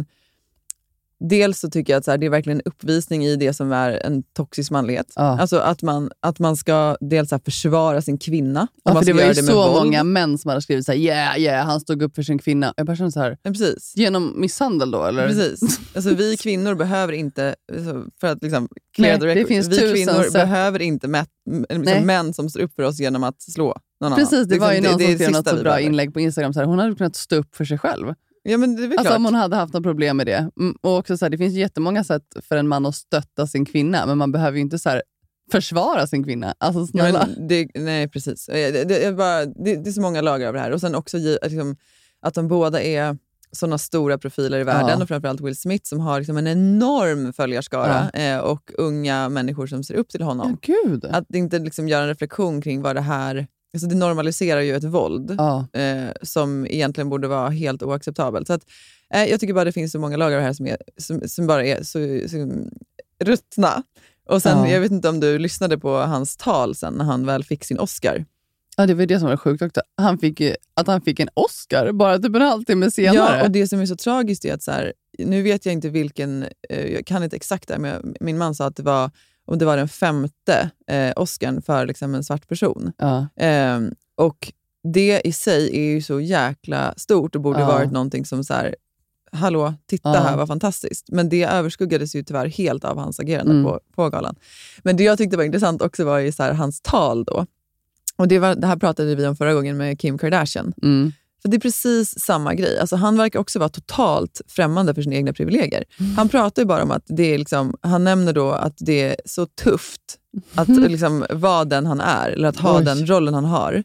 dels så tycker jag att så här, det är verkligen en uppvisning i det som är en toxisk manlighet. Ja. Alltså att man, att man ska dels så här, försvara sin kvinna. Ja, man för det var ju det så våld. många män som hade skrivit så här, yeah, yeah, han stod upp för sin kvinna. Jag bara känner så här, ja, precis. Genom misshandel då, eller? Precis. Alltså vi kvinnor behöver inte, för att liksom, Nej, det finns vi kvinnor sätt. behöver inte mä, liksom, män som står upp för oss genom att slå någon Precis, annan. det var ju liksom, någon det, som det skrev något så bra behöver. inlägg på Instagram. Så här, hon hade kunnat stå upp för sig själv. Ja, men det är väl alltså klart. om hon hade haft något problem med det. Och också så här, det finns jättemånga sätt för en man att stötta sin kvinna. Men man behöver ju inte så här försvara sin kvinna. Alltså snälla. Ja, det, nej, precis. Det, det, är bara, det, det är så många lager av det här. Och sen också liksom, att de båda är sådana stora profiler i världen. Ja. Och framförallt Will Smith som har liksom en enorm följarskara. Ja. Eh, och unga människor som ser upp till honom. Ja, gud. Att inte liksom göra en reflektion kring vad det här... Alltså det normaliserar ju ett våld ja. eh, som egentligen borde vara helt oacceptabelt. Så att, eh, jag tycker bara det finns så många lagar här som, är, som, som bara är så, så ruttna. Och sen, ja. jag vet inte om du lyssnade på hans tal sen när han väl fick sin Oscar. Ja, det var det som var sjukt också. Han fick, att han fick en Oscar bara typ en halvtimme senare. Ja, och det som är så tragiskt är att så här, nu vet jag inte vilken, eh, jag kan inte exakt det, men jag, min man sa att det var om det var den femte eh, Oscarn för liksom en svart person. Ja. Eh, och det i sig är ju så jäkla stort och borde ja. varit någonting som så här, hallå, titta ja. här, vad fantastiskt. Men det överskuggades ju tyvärr helt av hans agerande mm. på, på galan. Men det jag tyckte var intressant också var ju så här, hans tal då. Och det, var, det här pratade vi om förra gången med Kim Kardashian. Mm. För det är precis samma grej. Alltså han verkar också vara totalt främmande för sina egna privilegier. Mm. Han pratar ju bara om att det är liksom, han nämner då att det är så tufft att mm. liksom vara den han är. Eller att ha Oj. den rollen han har.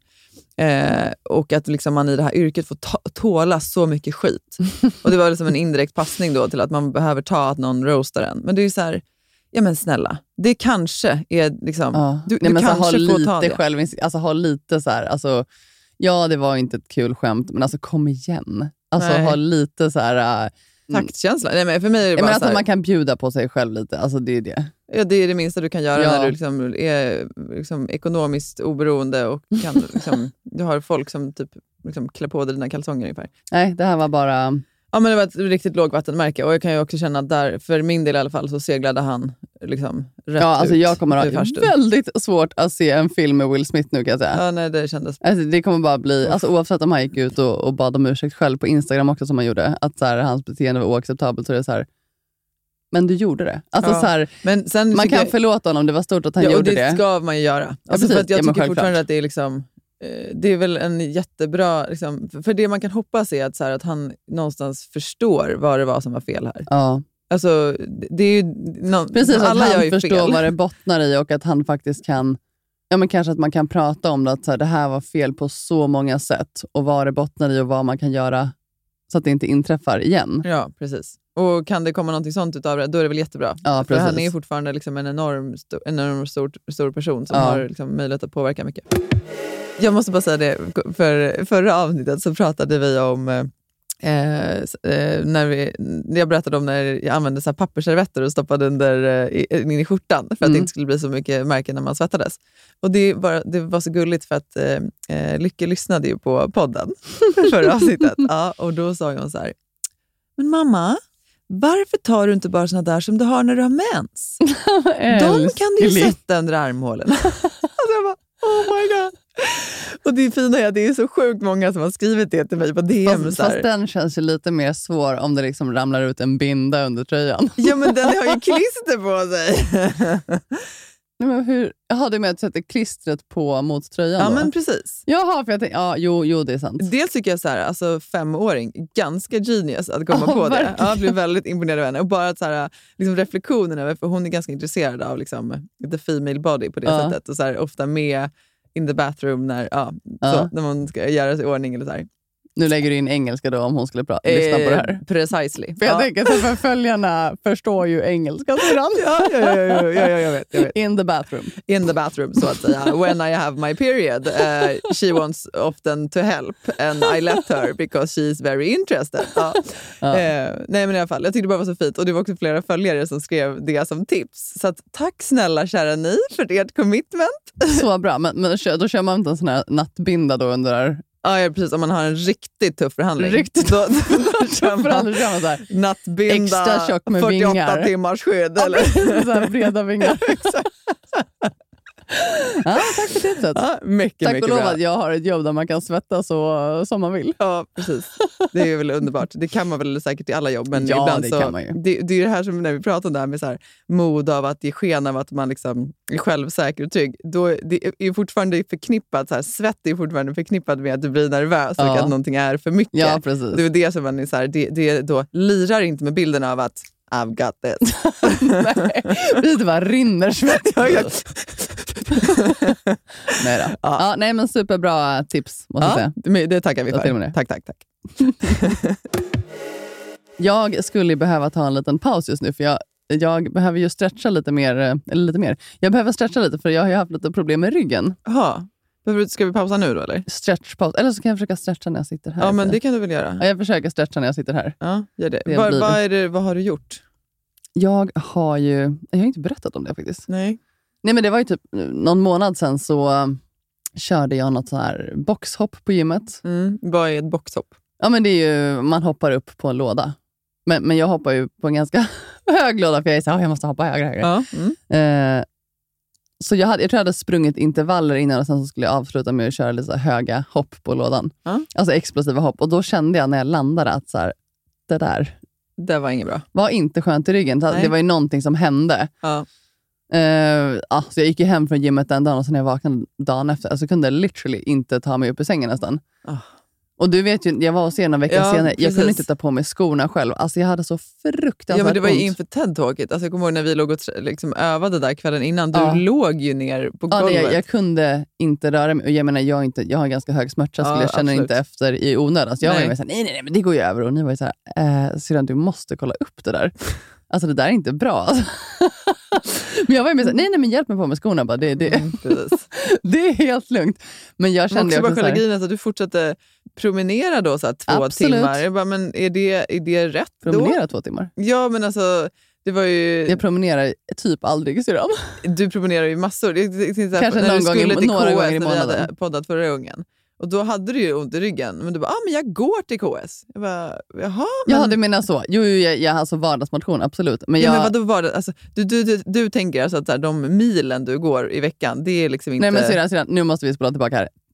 Eh, och att liksom man i det här yrket får ta- tåla så mycket skit. Och det var liksom en indirekt passning då till att man behöver ta att någon roastar en. Men det är ju så här, ja men snälla, det kanske är liksom, ja. du, Nej, du men kanske så, får ta det. Själv, alltså ha lite så här, alltså ja, det var inte ett kul skämt, men alltså kom igen. Alltså Nej. ha lite så här... Äh, taktkänsla. Nej, men för mig är det bara men så att här, man kan bjuda på sig själv lite. Alltså det är det. Ja, det är det minsta du kan göra ja. när du liksom är liksom ekonomiskt oberoende och kan, liksom, du har folk som typ liksom klär på dig dina kalsonger ungefär. Nej, det här var bara... Ja, men det var ett riktigt lågvattenmärke och jag kan ju också känna att där, för min del i alla fall, så seglade han liksom rätt ja, alltså ut. Jag kommer ha väldigt svårt att se en film med Will Smith nu, kan jag säga. Ja, nej, det kändes... Alltså, det kommer bara bli, alltså, oavsett om han gick ut och, och bad om ursäkt själv på Instagram också som han gjorde, att så här, hans beteende var oacceptabelt, så det är så här, Men du gjorde det. Alltså, ja. så här, men sen man kan jag... förlåta honom, det var stort att han ja, gjorde det. det. Det ska man ju göra. Ja, alltså, för att jag ja, tycker fortfarande att det är liksom... Det är väl en jättebra... Liksom, för det man kan hoppas är att, så här, att han någonstans förstår vad det var som var fel här. Ja. Alltså, det är ju... No, Precis, alla att han gör ju förstår fel. vad det bottnar i och att han faktiskt kan... Ja, men kanske att man kan prata om det, att så här, det här var fel på så många sätt och vad det bottnar i och vad man kan göra så att det inte inträffar igen. Ja, precis. Och kan det komma något sånt utav det, då är det väl jättebra. Ja, för han är fortfarande liksom en enorm, sto- enorm stor, stor person som ja. har liksom möjlighet att påverka mycket. Jag måste bara säga det, för förra avsnittet så pratade vi om eh, eh, när vi, jag berättade om när jag använde så här pappersservetter och stoppade under eh, in i skjortan för att mm. det inte skulle bli så mycket märken när man svettades. Och det var, det var så gulligt för att eh, Lycke lyssnade ju på podden förra avsnittet. Ja, och då sa hon så här: men mamma, varför tar du inte bara såna där som du har när du har mens? De kan du ju sätta under armhålen. Alltså jag bara, oh my god. Och det fina är att det är så sjukt många som har skrivit det till mig på D M. Fast, fast den känns ju lite mer svår om det liksom ramlar ut en binda under tröjan. Ja, men den har ju klister på sig. Nej, men hur? Jaha, det är med att sätta klistret på mot tröjan Ja, då? men precis. Jaha, för jag tänkte, ja, jo, jo, det är sant. Dels tycker jag så här, alltså femåring, ganska genius att komma oh, på verkligen. det. Ja, jag blir väldigt imponerad av henne. Och bara att så här, liksom reflektionen över, för hon är ganska intresserad av liksom, the female body på det ja. sättet. Och så här, ofta med in the bathroom när, ja, ja. Så, när man ska göra sig i ordning eller så här. Nu lägger du in engelska då om hon skulle prata, eh, lyssna på det här. Precisely. För jag ja. tänker att för följarna förstår ju engelska sedan. ja, ja, ja, ja, ja, ja, jag vet, jag vet. In the bathroom. In the bathroom, så att säga. When I have my period, uh, she wants often to help and I let her because she's very interested. Ja. Ja. Uh, nej, men i alla fall, jag tyckte det bara var så fint. Och det var också flera följare som skrev det som tips. Så att, tack snälla kära ni för ert commitment. Så bra, men, men då kör man inte en sån här nattbinda då under... Ja, precis. Om man har en riktigt tuff förhandling. Riktigt då, då kör man så här. Nattbinda, extra tjock med fyrtioåtta vingar. Timmars skydd. Ja, eller? så här breda vingar. Ja, tack för tipset. Ja, mycket, tack mycket och lov bra. att jag har ett jobb där man kan svettas så, som man vill. Ja, precis. Det är väl underbart. Det kan man väl säkert i alla jobb. Men ja, ibland det så, kan man ju. Det, det är det här som när vi pratar om det här med så här, mod av att ge sken av att man liksom är självsäker och trygg. Då, det är ju fortfarande förknippat, så här, svett är fortfarande förknippat med att du blir nervös ja. och att någonting är för mycket. Ja, precis. Det är det som man är så här, det, det då lirar inte med bilden av att I've got this. Nej, det bara rinner svett. nej då. Ja. Ja, nej, men superbra tips måste ja, jag säga. Det tackar vi för. Tack, tack, tack. Jag skulle behöva ta en liten paus just nu för jag, jag behöver ju stretcha lite mer, eller lite mer. Jag behöver stretcha lite för jag har ju haft lite problem med ryggen. Jaha. Ska vi pausa nu då eller? Stretchpaus. Eller så kan jag försöka stretcha när jag sitter här. Ja, men det kan du väl göra. Ja, jag försöker stretcha när jag sitter här. Ja, gör det. det vad, vad, är det, vad har du gjort? Jag har ju... Jag har inte berättat om det faktiskt. Nej. Nej, men det var ju typ någon månad sedan så um, körde jag något så här boxhopp på gymmet. Mm. Vad är ett boxhopp? Ja, men det är ju... Man hoppar upp på en låda. Men, men jag hoppar ju på en ganska hög låda för jag är så här, oh, jag måste hoppa högre. högre. Ja. Mm. Eh, så jag, hade, jag tror jag hade sprungit intervaller innan och sen så skulle jag avsluta med att köra lite så här höga hopp på lådan. Ja. Alltså explosiva hopp. Och då kände jag när jag landade att så här, det där det var inget bra. Var inte skönt i ryggen. Nej. Det var ju någonting som hände. Ja. Uh, ja, så jag gick ju hem från gymmet den dagen och sen när jag vaknade dagen efter. Alltså kunde jag literally inte ta mig upp i sängen nästan. Oh. Och du vet ju, jag var hos er några veckor ja, senare. Jag precis. kunde inte ta på mig skorna själv. Alltså jag hade så fruktansvärt Ja, men det var ju ont. inför TED-talket. Alltså jag kommer ihåg när vi låg och liksom övade där kvällen innan. Du ja. låg ju ner på ja, golvet. Nej, jag, jag kunde inte röra mig. Och jag menar, jag har, inte, jag har ganska hög smärta. Ja, så jag känner absolut. inte efter i onödan. Så jag nej. var ju såhär, nej, nej, nej, men det går ju över. Och ni var ju såhär, eh, Syrran, du måste kolla upp det där. Alltså det där är inte bra. Men jag var ju med såhär, nej, nej, men hjälp mig på med skorna. Bara, det, det, mm, det är helt lugnt. Men jag kände också också bara själva att du fortsatte promenera då så här, två absolut. timmar. Jag bara, men är det, är det rätt promenera då? Promenera två timmar? Ja, men alltså det var ju... Jag promenerar typ aldrig, Syrran. Du promenerar ju massor. Det, det, det, Kanske när någon du skulle gång, till några K S, gånger i månaden. När vi hade poddat förra gången. Och då hade du ju ont i ryggen. Men du bara, ah, men jag går till K S. Jag bara, jaha. Men... Ja, du menar så. Jo, jo jag, jag har alltså vardagsmotion, absolut. Men ja, jag... men vadå vardags? Alltså, du, du, du, du tänker alltså att så här, de milen du går i veckan, det är liksom inte... Nej, men Syrran, Syrran, nu måste vi spola tillbaka här.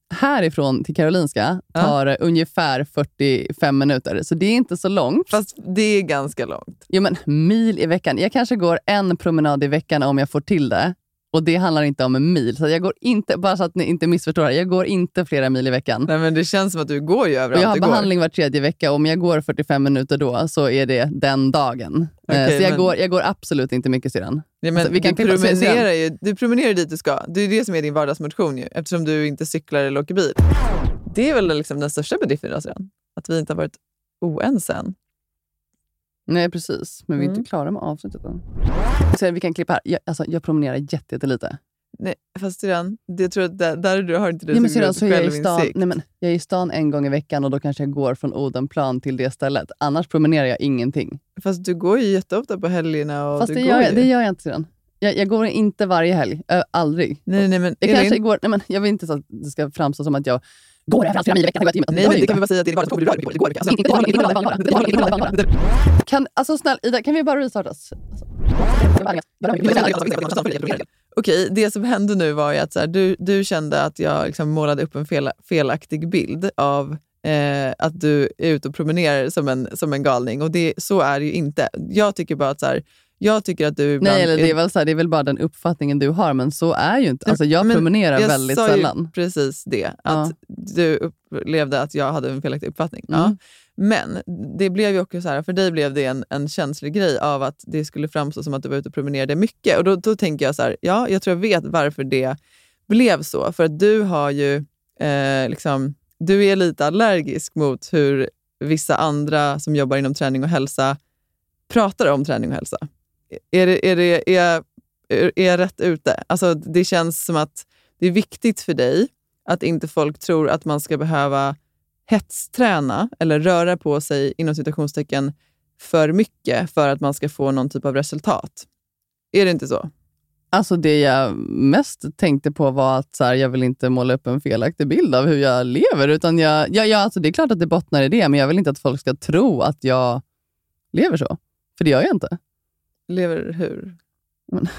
härifrån till Karolinska tar ja. ungefär fyrtiofem minuter. Så det är inte så långt. Fast det är ganska långt. Jo, men mil i veckan. Jag kanske går en promenad i veckan om jag får till det. Och det handlar inte om en mil. Så jag går inte, bara så att ni inte missförstår, jag går inte flera mil i veckan. Nej, men det känns som att du går ju överallt. Och jag har igår. behandling var tredje vecka. Om jag går fyrtiofem minuter då så är det den dagen. Okay, så jag, men... går, jag går absolut inte mycket sedan. Ja, men alltså, vi kan du, promenerar ju, du promenerar dit du ska. Det är det som är din vardagsmotion ju. Eftersom du inte cyklar eller åker bil. Det är väl liksom den största bedriften idag sedan. Att vi inte har varit oense än. Nej, precis. Men vi är mm. inte klara med avsnittet än. Så vi kan klippa här. Jag, alltså, jag promenerar jätte, jätte lite. Nej, fast redan, jag tror att där, där du har inte det. Nej, men sedan, så är jag, i stan, nej, men jag är i stan en gång i veckan och då kanske jag går från Odenplan till det stället. Annars promenerar jag ingenting. Fast du går ju jätteofta på helgerna. Och fast du det, går gör ju. jag, det gör jag inte sedan. Jag, jag går inte varje helg. Ö, aldrig. Nej, nej, men, jag, kanske går, nej, men jag vill inte så att det ska framstå som att jag går överallt flera mil i veckan. Nej, nej men det kan vi bara säga att det är vardagsmotion. Kan, alltså snäll, Ida, kan vi bara restartas? Okej, det som hände nu var ju att så här, du, du kände att jag liksom målade upp en fel, felaktig bild av eh, att du är ute och promenerar som en, som en galning. Och det, så är det ju inte. Jag tycker bara att så här, jag tycker att du ibland... Nej, eller det är väl så här, det är väl bara den uppfattningen du har, men så är ju inte. Alltså jag men promenerar jag väldigt sa sällan. Ju precis det, att ja. Du upplevde att jag hade en felaktig uppfattning. Mm. Ja. Men det blev ju också så här, för dig blev det en, en känslig grej av att det skulle framstå som att du var ute och promenerade mycket. Och då, då tänker jag så här, ja, jag tror jag vet varför det blev så. För att du har ju, eh, liksom, du är lite allergisk mot hur vissa andra som jobbar inom träning och hälsa pratar om träning och hälsa. Är, det, är, det, är, är jag rätt ute? Alltså det känns som att det är viktigt för dig att inte folk tror att man ska behöva hetsträna eller röra på sig inom situationstecken för mycket för att man ska få någon typ av resultat. Är det inte så? Alltså det jag mest tänkte på var att så här, jag vill inte måla upp en felaktig bild av hur jag lever. Utan jag, ja, ja, alltså det är klart att det bottnar i det, men jag vill inte att folk ska tro att jag lever så. För det gör jag inte. Lever hur? Men...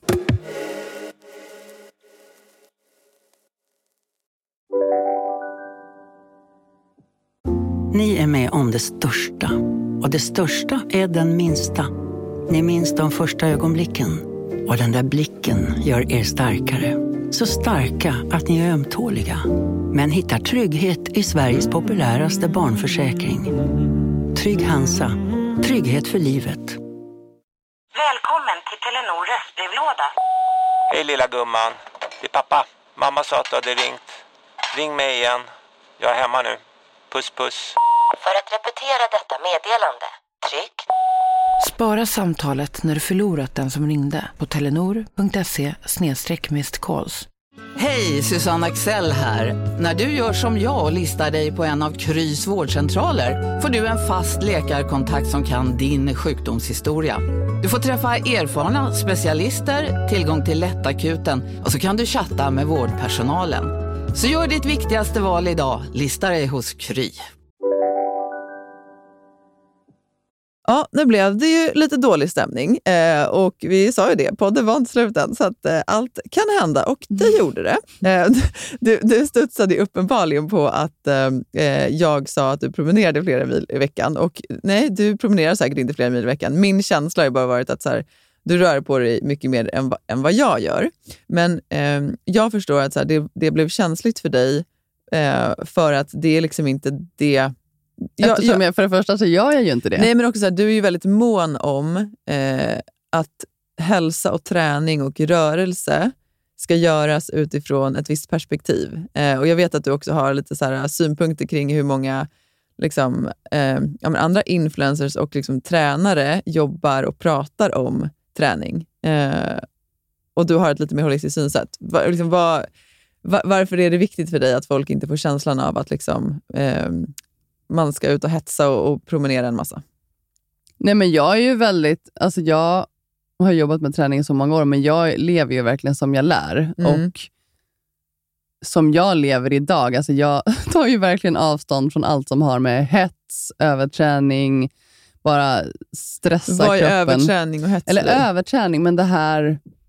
Ni är med om det största. Och det största är den minsta. Ni minns de första ögonblicken. Och den där blicken gör er starkare. Så starka att ni är ömtåliga. Men hittar trygghet i Sveriges populäraste barnförsäkring. Trygg Hansa. Trygghet för livet. Välkommen till Telenor röstbrevlåda. Hej lilla gumman. Det är pappa. Mamma sa att du hade ringt. Ring mig igen. Jag är hemma nu. Puss puss. För att repetera detta meddelande, tryck. Spara samtalet när du förlorat den som ringde på telenor.se snedstreck missed calls. Hej, Susanne Axel här. När du gör som jag och listar dig på en av Krys vårdcentraler får du en fast läkarkontakt som kan din sjukdomshistoria. Du får träffa erfarna specialister, tillgång till lättakuten och så kan du chatta med vårdpersonalen. Så gör ditt viktigaste val idag, lista dig hos Kry. Ja, nu blev det ju lite dålig stämning eh, och vi sa ju det, podden var inte sluten så att eh, allt kan hända och det gjorde det. Eh, du, du studsade uppenbarligen på att eh, jag sa att du promenerade flera mil i veckan och nej, du promenerar säkert inte flera mil i veckan. Min känsla har bara varit att så här, du rör på dig mycket mer än, än vad jag gör. Men eh, jag förstår att så här, det, det blev känsligt för dig eh, för att det är liksom inte det... Jag, Eftersom jag, för det första så gör jag ju inte det. Nej, men också så här, du är ju väldigt mån om eh, att hälsa och träning och rörelse ska göras utifrån ett visst perspektiv. Eh, och jag vet att du också har lite så här synpunkter kring hur många liksom, eh, ja, men andra influencers och liksom, tränare jobbar och pratar om träning. Eh, och du har ett lite mer holistiskt synsätt. Va, liksom, va, va, varför är det viktigt för dig att folk inte får känslan av att liksom... Eh, man ska ut och hetsa och, och promenera en massa? Nej, men jag är ju väldigt... Alltså jag har jobbat med träning i så många år, men jag lever ju verkligen som jag lär. Mm. Och som jag lever idag, alltså jag tar ju verkligen avstånd från allt som har med hets, överträning, bara stressa kroppen. Vad är kroppen. överträning och hets? Eller överträning, men det här...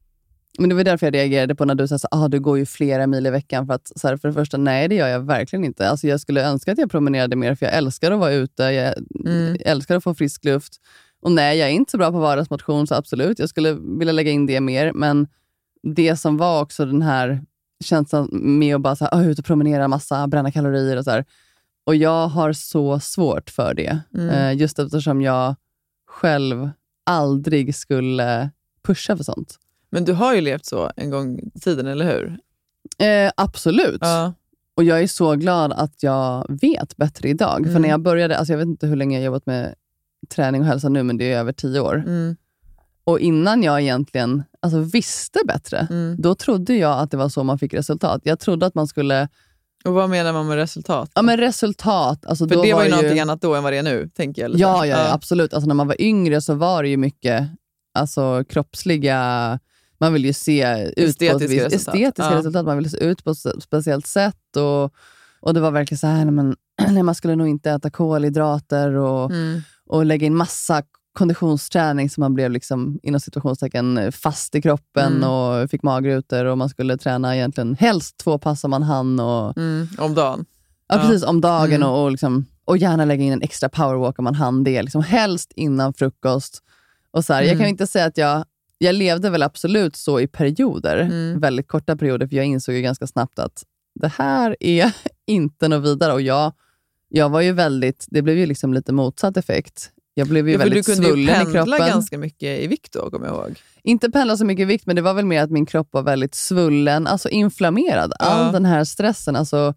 Men det var därför jag reagerade på när du sa att ah, du går ju flera mil i veckan. För att så här, för det första, nej det gör jag verkligen inte. Alltså, jag skulle önska att jag promenerade mer för jag älskar att vara ute. Jag mm. älskar att få frisk luft. Och nej, jag är inte så bra på vardagsmotion så absolut. Jag skulle vilja lägga in det mer. Men det som var också den här känslan med att bara så här, oh, ut och promenera massa, bränna kalorier och så här. Och jag har så svårt för det. Mm. Eh, just eftersom jag själv aldrig skulle pusha för sånt. Men du har ju levt så en gång i tiden, eller hur? Eh, absolut. Ja. Och jag är så glad att jag vet bättre idag. Mm. För när jag började, alltså jag vet inte hur länge jag jobbat med träning och hälsa nu, men det är över tio år. Mm. Och innan jag egentligen alltså, visste bättre, mm. då trodde jag att det var så man fick resultat. Jag trodde att man skulle... Och vad menar man med resultat? Då? Ja, men resultat. Alltså, för då det var var ju ju någonting annat då än vad det är nu, tänker jag. Ja, ja, ja, absolut. Alltså, när man var yngre så var det ju mycket alltså, kroppsliga... Man vill ju se ut estetiska på ett vis, resultat. Estetiska ja. resultat. Man vill se ut på ett speciellt sätt. Och, och det var verkligen så här, men, nej, man skulle nog inte äta kolhydrater och, mm. och lägga in massa konditionsträning så man blev liksom inom situationstecken fast i kroppen mm. och fick magrutor och man skulle träna egentligen helst två pass om man hann. Och, mm. Om dagen. Ja, ja. Precis, om dagen mm. och, och, liksom, och gärna lägga in en extra powerwalk om man hann det. Liksom, helst innan frukost. Och så här, mm. Jag kan inte säga att jag Jag levde väl absolut så i perioder, mm. väldigt korta perioder, för jag insåg ju ganska snabbt att det här är inte något vidare. Och jag, jag var ju väldigt, det blev ju liksom lite motsatt effekt. Jag blev ju ja, väldigt svullen i kroppen. Du kunde ju pendla ganska mycket i vikt då, kommer jag ihåg. Inte pendla så mycket i vikt, men det var väl mer att min kropp var väldigt svullen, alltså inflammerad. Ja. All den här stressen, alltså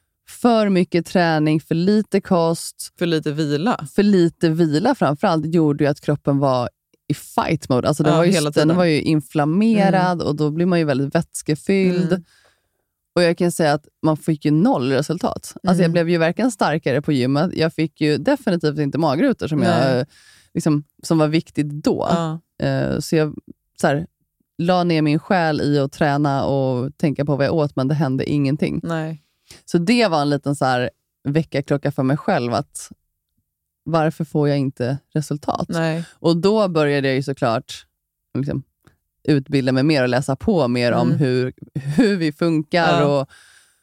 för mycket träning, för lite kost. För lite vila. För lite vila framförallt gjorde ju att kroppen var i fight mode. Alltså den, ja, var, ju, den var ju inflammerad mm. och då blir man ju väldigt vätskefylld. Mm. Och jag kan säga att man fick ju noll resultat. Mm. Alltså jag blev ju verkligen starkare på gymmet. Jag fick ju definitivt inte magrutor som, jag, liksom, som var viktigt då. Ja. Uh, så jag så här, la ner min själ i att träna och tänka på vad jag åt, men det hände ingenting. Nej. Så det var en liten så här väckarklocka för mig själv att varför får jag inte resultat? Nej. Och då började jag ju såklart liksom, utbilda mig mer och läsa på mer mm. om hur, hur vi funkar ja. och,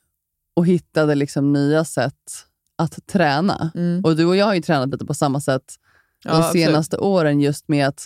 och hittade liksom nya sätt att träna. Mm. Och du och jag har ju tränat lite på samma sätt de ja, senaste absolut. åren, just med att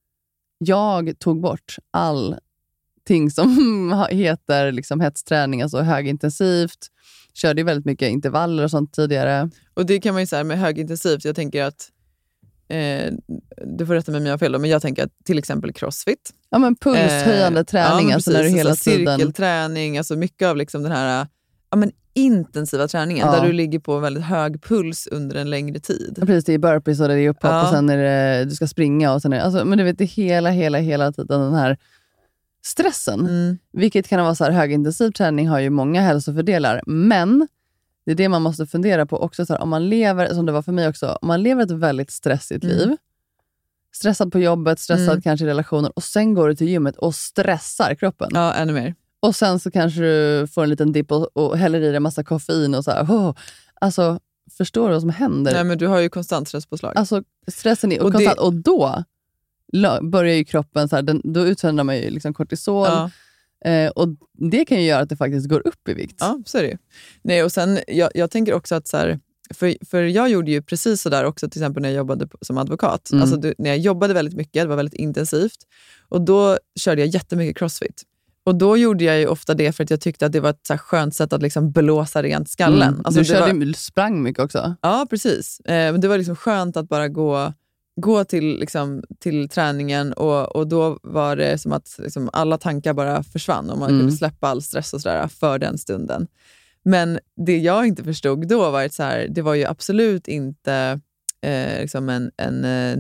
jag tog bort allting som heter liksom hetsträning, alltså högintensivt. Körde ju väldigt mycket intervaller och sånt tidigare. Och det kan man ju säga med högintensivt. Jag tänker att, eh, du får rätta mig om jag har fel då, men jag tänker att till exempel crossfit. Ja, men pulshöjande eh, träning. Ja, alltså när du hela alltså, tiden... Cirkelträning, alltså mycket av liksom den här ja, men intensiva träningen. Ja. Där du ligger på en väldigt hög puls under en längre tid. Ja, precis, det är burpees och det är upphopp ja. och sen är det, du ska springa. Och sen är det, alltså, men du vet, det hela, hela, hela tiden den här stressen. Mm. Vilket kan vara så här, högintensiv träning har ju många hälsofördelar. Men det är det man måste fundera på också. Så här, om man lever, som det var för mig också, om man lever ett väldigt stressigt mm. liv. Stressad på jobbet, stressad mm. kanske i relationer. Och sen går du till gymmet och stressar kroppen. Ja, ännu mer. Och sen så kanske du får en liten dipp och, och häller i dig en massa koffein och så här. Oh, alltså, förstår du vad som händer? Nej, men du har ju konstant stresspåslag. Alltså, stressen är och konstant. Det... Och då börjar ju kroppen så här, den, då utsöndrar man ju liksom kortisol ja. eh, och det kan ju göra att det faktiskt går upp i vikt. Ja, så är det ju. Nej, och sen, jag, jag tänker också att så här, för, för jag gjorde ju precis så där också till exempel när jag jobbade som advokat. Mm. Alltså du, när jag jobbade väldigt mycket, det var väldigt intensivt och då körde jag jättemycket crossfit. Och då gjorde jag ju ofta det för att jag tyckte att det var ett så här skönt sätt att liksom blåsa rent skallen. Mm. Alltså, du körde, var, sprang mycket också. Ja, precis. Eh, men det var liksom skönt att bara gå gå till, liksom, till träningen och, och då var det som att liksom, alla tankar bara försvann och man mm. kunde släppa all stress och sådär för den stunden. Men det jag inte förstod då var att så här, det var ju absolut inte eh, liksom en, en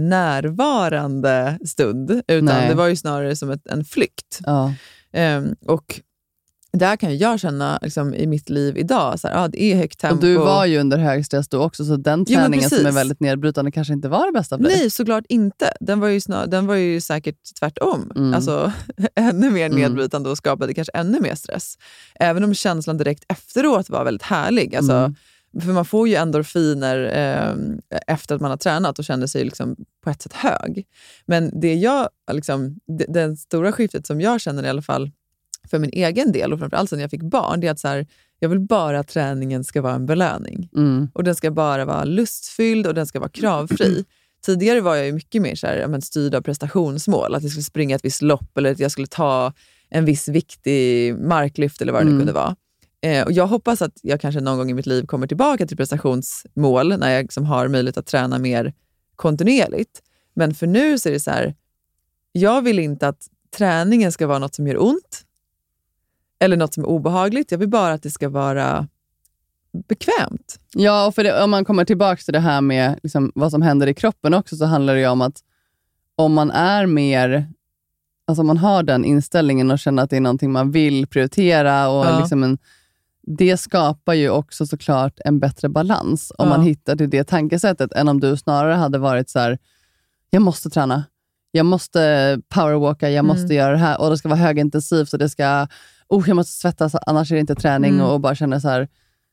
närvarande stund utan Nej. det var ju snarare som ett, en flykt. Ja. Eh, och där kan jag känna liksom, i mitt liv idag, så här, ah, det är högt tempo. Och du var ju under hög stress då också, så den träningen jo, som är väldigt nedbrytande kanske inte var det bästa för dig. Nej, såklart inte. Den var ju, snar, den var ju säkert tvärtom. Mm. Alltså, ännu mer nedbrytande och skapade kanske ännu mer stress. Även om känslan direkt efteråt var väldigt härlig. Alltså, mm. för man får ju endorfiner eh, efter att man har tränat och känner sig liksom på ett sätt hög. Men det jag, liksom, det, den stora skiftet som jag känner i alla fall för min egen del och framförallt sen jag fick barn, det är att så här, jag vill bara att träningen ska vara en belöning. Mm. Och den ska bara vara lustfylld och den ska vara kravfri. Tidigare var jag ju mycket mer så här, ja, men styrd av prestationsmål. Att jag skulle springa ett visst lopp eller att jag skulle ta en viss viktig marklyft eller vad det mm. kunde vara. Eh, och jag hoppas att jag kanske någon gång i mitt liv kommer tillbaka till prestationsmål när jag liksom har möjlighet att träna mer kontinuerligt. Men för nu så är det så här, jag vill inte att träningen ska vara något som gör ont eller något som är obehagligt. Jag vill bara att det ska vara bekvämt. Ja, och för det, om man kommer tillbaka till det här med liksom, vad som händer i kroppen också, så handlar det ju om att om man är mer, alltså man har den inställningen och känner att det är någonting man vill prioritera och ja. liksom en, det skapar ju också såklart en bättre balans om ja. man hittar till det tankesättet än om du snarare hade varit så här: jag måste träna, jag måste powerwalka, jag måste mm. göra det här och det ska vara högintensivt och det ska, oh, jag måste svettas annars är det inte träning mm. och bara känna så här.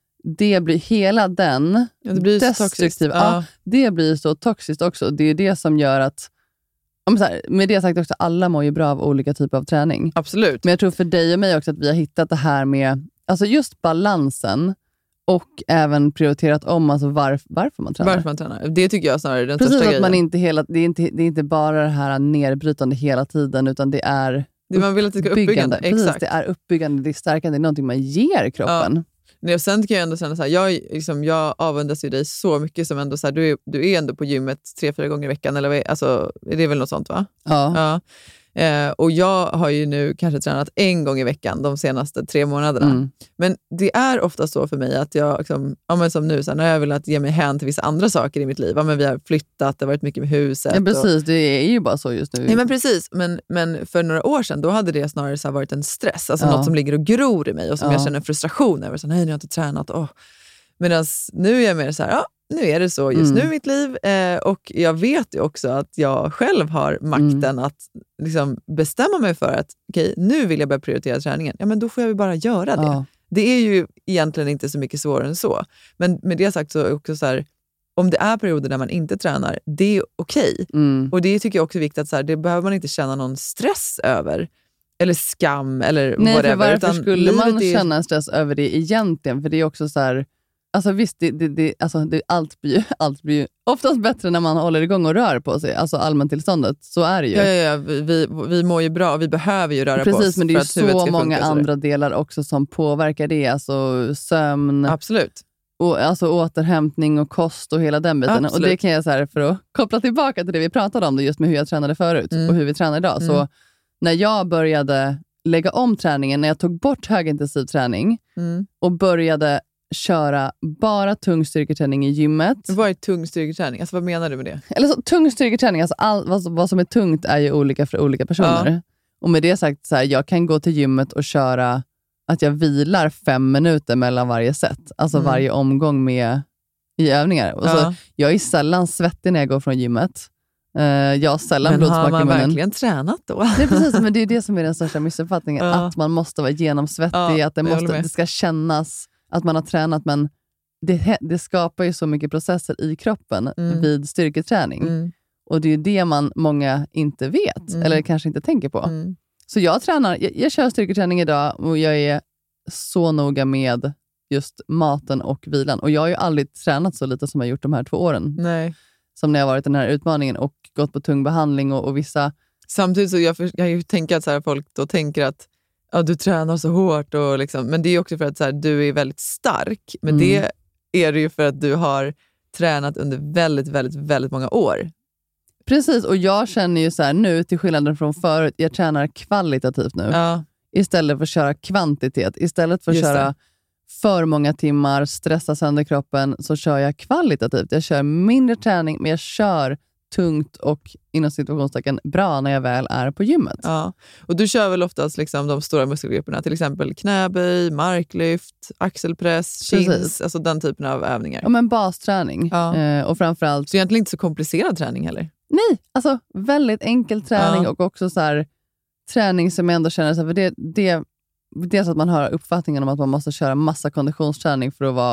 Det blir hela den ja, det blir destruktiva, ja. ja, det blir så toxiskt också. Det är det som gör att, om så här, med det sagt också, alla mår ju bra av olika typer av träning. Absolut. Men jag tror för dig och mig också att vi har hittat det här med, alltså just balansen och även prioriterat om alltså varf, varför man tränar. Varför man tränar. Det tycker jag snarare är den Precis, största att grejen. man inte hela, det, är inte, det är inte bara det här nedbrytande hela tiden, utan det är det man vill att det ska uppbyggande. Precis, Exakt. det är uppbyggande, det är stärkande, det är någonting man ger kroppen. Ja. Nej, och sen kan jag ändå känna så här, jag, liksom, jag avundas ju dig så mycket som ändå så här, du, är, du är ändå på gymmet tre, fyra gånger i veckan, eller vad, alltså, det är väl något sånt va? Ja. ja. Eh, och jag har ju nu kanske tränat en gång i veckan de senaste tre månaderna. Mm. Men det är ofta så för mig att jag, liksom, ja, men som nu, så här, när jag vill att ge mig hän till vissa andra saker i mitt liv. Ja, men vi har flyttat, det har varit mycket med huset. Ja, precis, och, det är ju bara så just nu. Ja, men precis, men, men för några år sedan då hade det snarare så här varit en stress. Alltså ja. något som ligger och gror i mig och som ja. jag känner frustration över. Så, nej, nu har jag inte tränat. Oh. Medan nu är jag mer så här, ja, nu är det så just mm. nu i mitt liv. Eh, och jag vet ju också att jag själv har makten mm. att liksom bestämma mig för att okej, okay, nu vill jag börja prioritera träningen. Ja, men då får jag bara göra det. Ja. Det är ju egentligen inte så mycket svårare än så. Men med det sagt så är det också så här, om det är perioder där man inte tränar, det är okej. Okay. Mm. Och det tycker jag också är viktigt att så här, det behöver man inte känna någon stress över. Eller skam eller Nej, whatever. För varför utan skulle man är... känna stress över det egentligen? För det är också så här, alltså visst, det, det, det, alltså det, allt, blir, allt blir oftast bättre när man håller igång och rör på sig. Alltså allmäntillståndet, så är det ju. Ja, ja, ja. Vi, vi, vi mår ju bra och vi behöver ju röra Precis, på oss. Precis, men det är ju så många andra delar också som påverkar det. Alltså sömn. Absolut. Och, alltså återhämtning och kost och hela den biten. Absolut. Och det kan jag så här, för att koppla tillbaka till det vi pratade om, det just med hur jag tränade förut mm. och hur vi tränar idag. Mm. Så när jag började lägga om träningen, när jag tog bort högintensiv träning mm. och började köra bara tung styrketräning i gymmet. Vad är tung styrketräning? Alltså vad menar du med det? Eller så, tung styrketräning, alltså all, vad, vad som är tungt är ju olika för olika personer. Ja. Och med det sagt, så här, jag kan gå till gymmet och köra att jag vilar fem minuter mellan varje set. Alltså mm. varje omgång med i övningar. Och ja. så, jag är sällan svettig när jag går från gymmet. Uh, jag har sällan blodsmak i munnen. Men har man verkligen tränat då? Det är precis, men det är det som är den största missuppfattningen. Ja. Att man måste vara genomsvettig, ja, att det, måste, det ska kännas att man har tränat, men det, det skapar ju så mycket processer i kroppen mm. vid styrketräning. Mm. Och det är det man många inte vet, mm. eller kanske inte tänker på. Mm. Så jag tränar, jag, jag kör styrketräning idag och jag är så noga med just maten och vilan. Och jag har ju aldrig tränat så lite som jag gjort de här två åren. Nej. Som när jag har varit i den här utmaningen och gått på tung behandling och, och vissa... Samtidigt så jag, för, jag ju tänker att så här, folk då tänker att ja, du tränar så hårt. Och liksom, men det är också för att så här, du är väldigt stark. Men mm. det är det ju för att du har tränat under väldigt, väldigt, väldigt många år. Precis, och jag känner ju så här nu, till skillnaden från förut, jag tränar kvalitativt nu. Ja. Istället för att köra kvantitet. Istället för att Just köra det. för många timmar, stressa sönder kroppen, så kör jag kvalitativt. Jag kör mindre träning, men jag kör tungt och inom situationstecken bra när jag väl är på gymmet. Ja. Och du kör väl oftast liksom de stora muskelgrupperna, till exempel knäböj, marklyft, axelpress, chins, alltså den typen av övningar. Ja, men basträning. Ja. Eh, och framförallt... Så egentligen inte så komplicerad träning heller? Nej, alltså väldigt enkel träning. Ja. Och också så här, träning som jag ändå känner så här, för det, det dels att man har uppfattningen om att man måste köra massa konditionsträning för att vara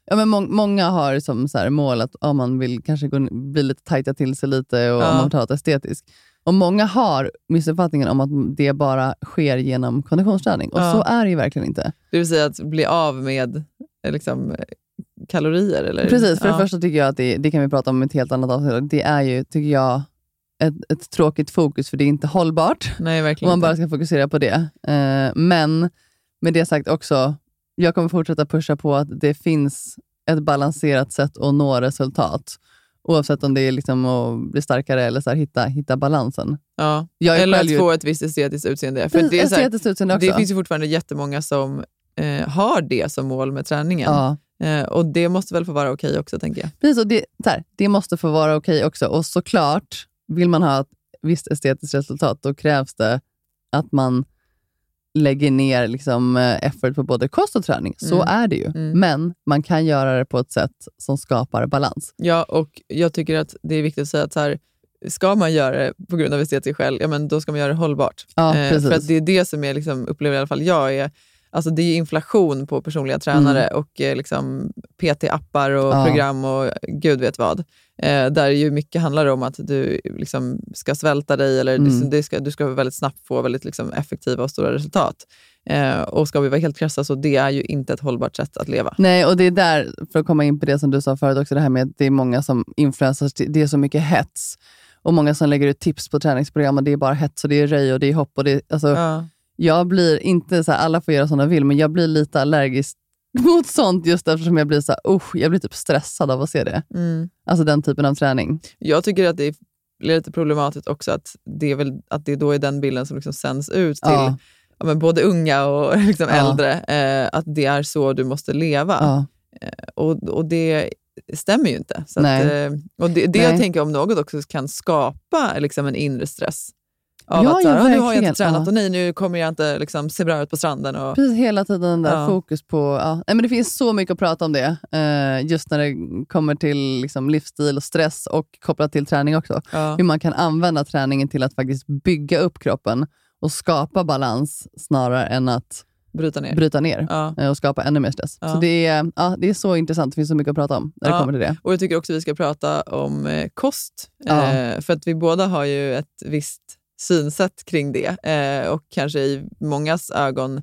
Ja, men må- många har som så här mål att ja, man vill kanske gå, bli lite tajta till sig lite och Ja. man tar det estetiskt. Och många har missuppfattningen om att det bara sker genom konditionsträning. Och Ja. så är det ju verkligen inte. Det vill säga att bli av med liksom, kalorier? Eller? Precis, för ja. det första tycker jag att det, det kan vi prata om i ett helt annat avsnitt. Det är ju, tycker jag, ett, ett tråkigt fokus, för det är inte hållbart. Nej, verkligen om man inte. bara ska fokusera på det. Eh, men med det sagt också, jag kommer fortsätta pusha på att det finns ett balanserat sätt att nå resultat. Oavsett om det är liksom att bli starkare eller så här, hitta, hitta balansen. Ja. Jag är Eller själv att ju- få ett visst estetiskt utseende. För Precis, det, är så här, estetiskt utseende också. det finns ju fortfarande jättemånga som eh, har det som mål med träningen. Ja. Eh, och det måste väl få vara okej också, tänker jag. Precis, och det, så här, det måste få vara okej också. Och såklart, vill man ha ett visst estetiskt resultat, då krävs det att man lägger ner liksom, eh, effort på både kost och träning. Så Mm. är det ju. Mm. Men man kan göra det på ett sätt som skapar balans. Ja, och jag tycker att det är viktigt att säga att så här, ska man göra det på grund av estetisk skäl, ja, men då ska man göra det hållbart. Ja, eh, precis. för att det är det som jag liksom, upplever i alla fall jag är, alltså det är inflation på personliga tränare Mm. och eh, liksom P T-appar och Ja. program och gud vet vad. Eh, där ju mycket handlar om att du liksom ska svälta dig eller Mm. det, det ska, du ska väldigt snabbt få väldigt liksom effektiva och stora resultat. Eh, och ska vi vara helt krassa, så det är ju inte ett hållbart sätt att leva. Nej, och det är där, för att komma in på det som du sa förut också, det här med att det är många som influencers, det är så mycket hets. Och många som lägger ut tips på träningsprogram och det är bara hets och det är röj och det är hopp. Och det, alltså, Ja. Jag blir inte så här, alla får göra som de vill, men jag blir lite allergisk mot sånt just eftersom jag blir så här, usch, jag blir typ stressad av att se det. Mm. Alltså den typen av träning. Jag tycker att det är lite problematiskt också att det, är väl, att det då är den bilden som liksom sänds ut till Ja. ja, men både unga och liksom Ja. äldre. Eh, att det är så du måste leva. Ja. Eh, och, och det stämmer ju inte. Så Nej. att, eh, och det, det Nej. jag tänker om något också kan skapa liksom en inre stress. Av Ja, att så här, ja, "Ah, nu har jag verkligen. inte tränat Ja. och nej, nu kommer jag inte liksom, se bra ut på stranden. Och, Precis, hela tiden den där Ja. fokus på... Ja. Nej, men det finns så mycket att prata om det. Eh, just när det kommer till liksom, livsstil och stress och kopplat till träning också. Ja. Hur man kan använda träningen till att faktiskt bygga upp kroppen och skapa balans snarare än att bryta ner. bryta ner Ja. eh, och skapa ännu mer stress. Ja. Så det är, ja, det är så intressant. Det finns så mycket att prata om när det Ja. kommer till det. Och jag tycker också att vi ska prata om eh, kost. Ja. Eh, för att vi båda har ju ett visst synsätt kring det. Eh, och kanske i mångas ögon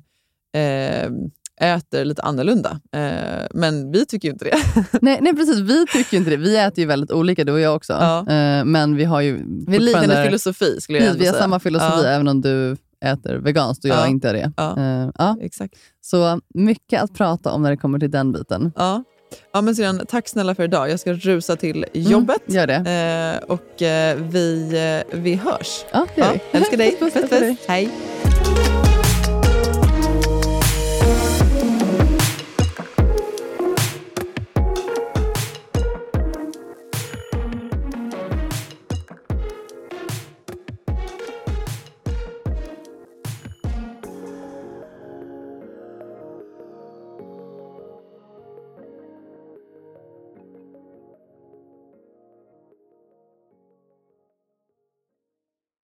eh, äter lite annorlunda. Eh, men vi tycker ju inte det. nej, nej, precis. Vi tycker inte det. Vi äter ju väldigt olika, du och jag också. Ja. Eh, men vi har ju... Vi är liknande filosofi, skulle jag Precis, ändå vi har säga. samma filosofi, Ja. även om du äter veganskt och jag Ja. inte är det. Ja. Eh, ja. Exakt. Så mycket att prata om när det kommer till den biten. Ja. Ja, men sedan, tack snälla för idag. Jag ska rusa till jobbet. Mm, gör det. Eh, och eh, vi, eh, vi hörs. Ja, det gör Ja, vi. älskar dig. Puss, puss, Puss, puss på dig. puss. Hej.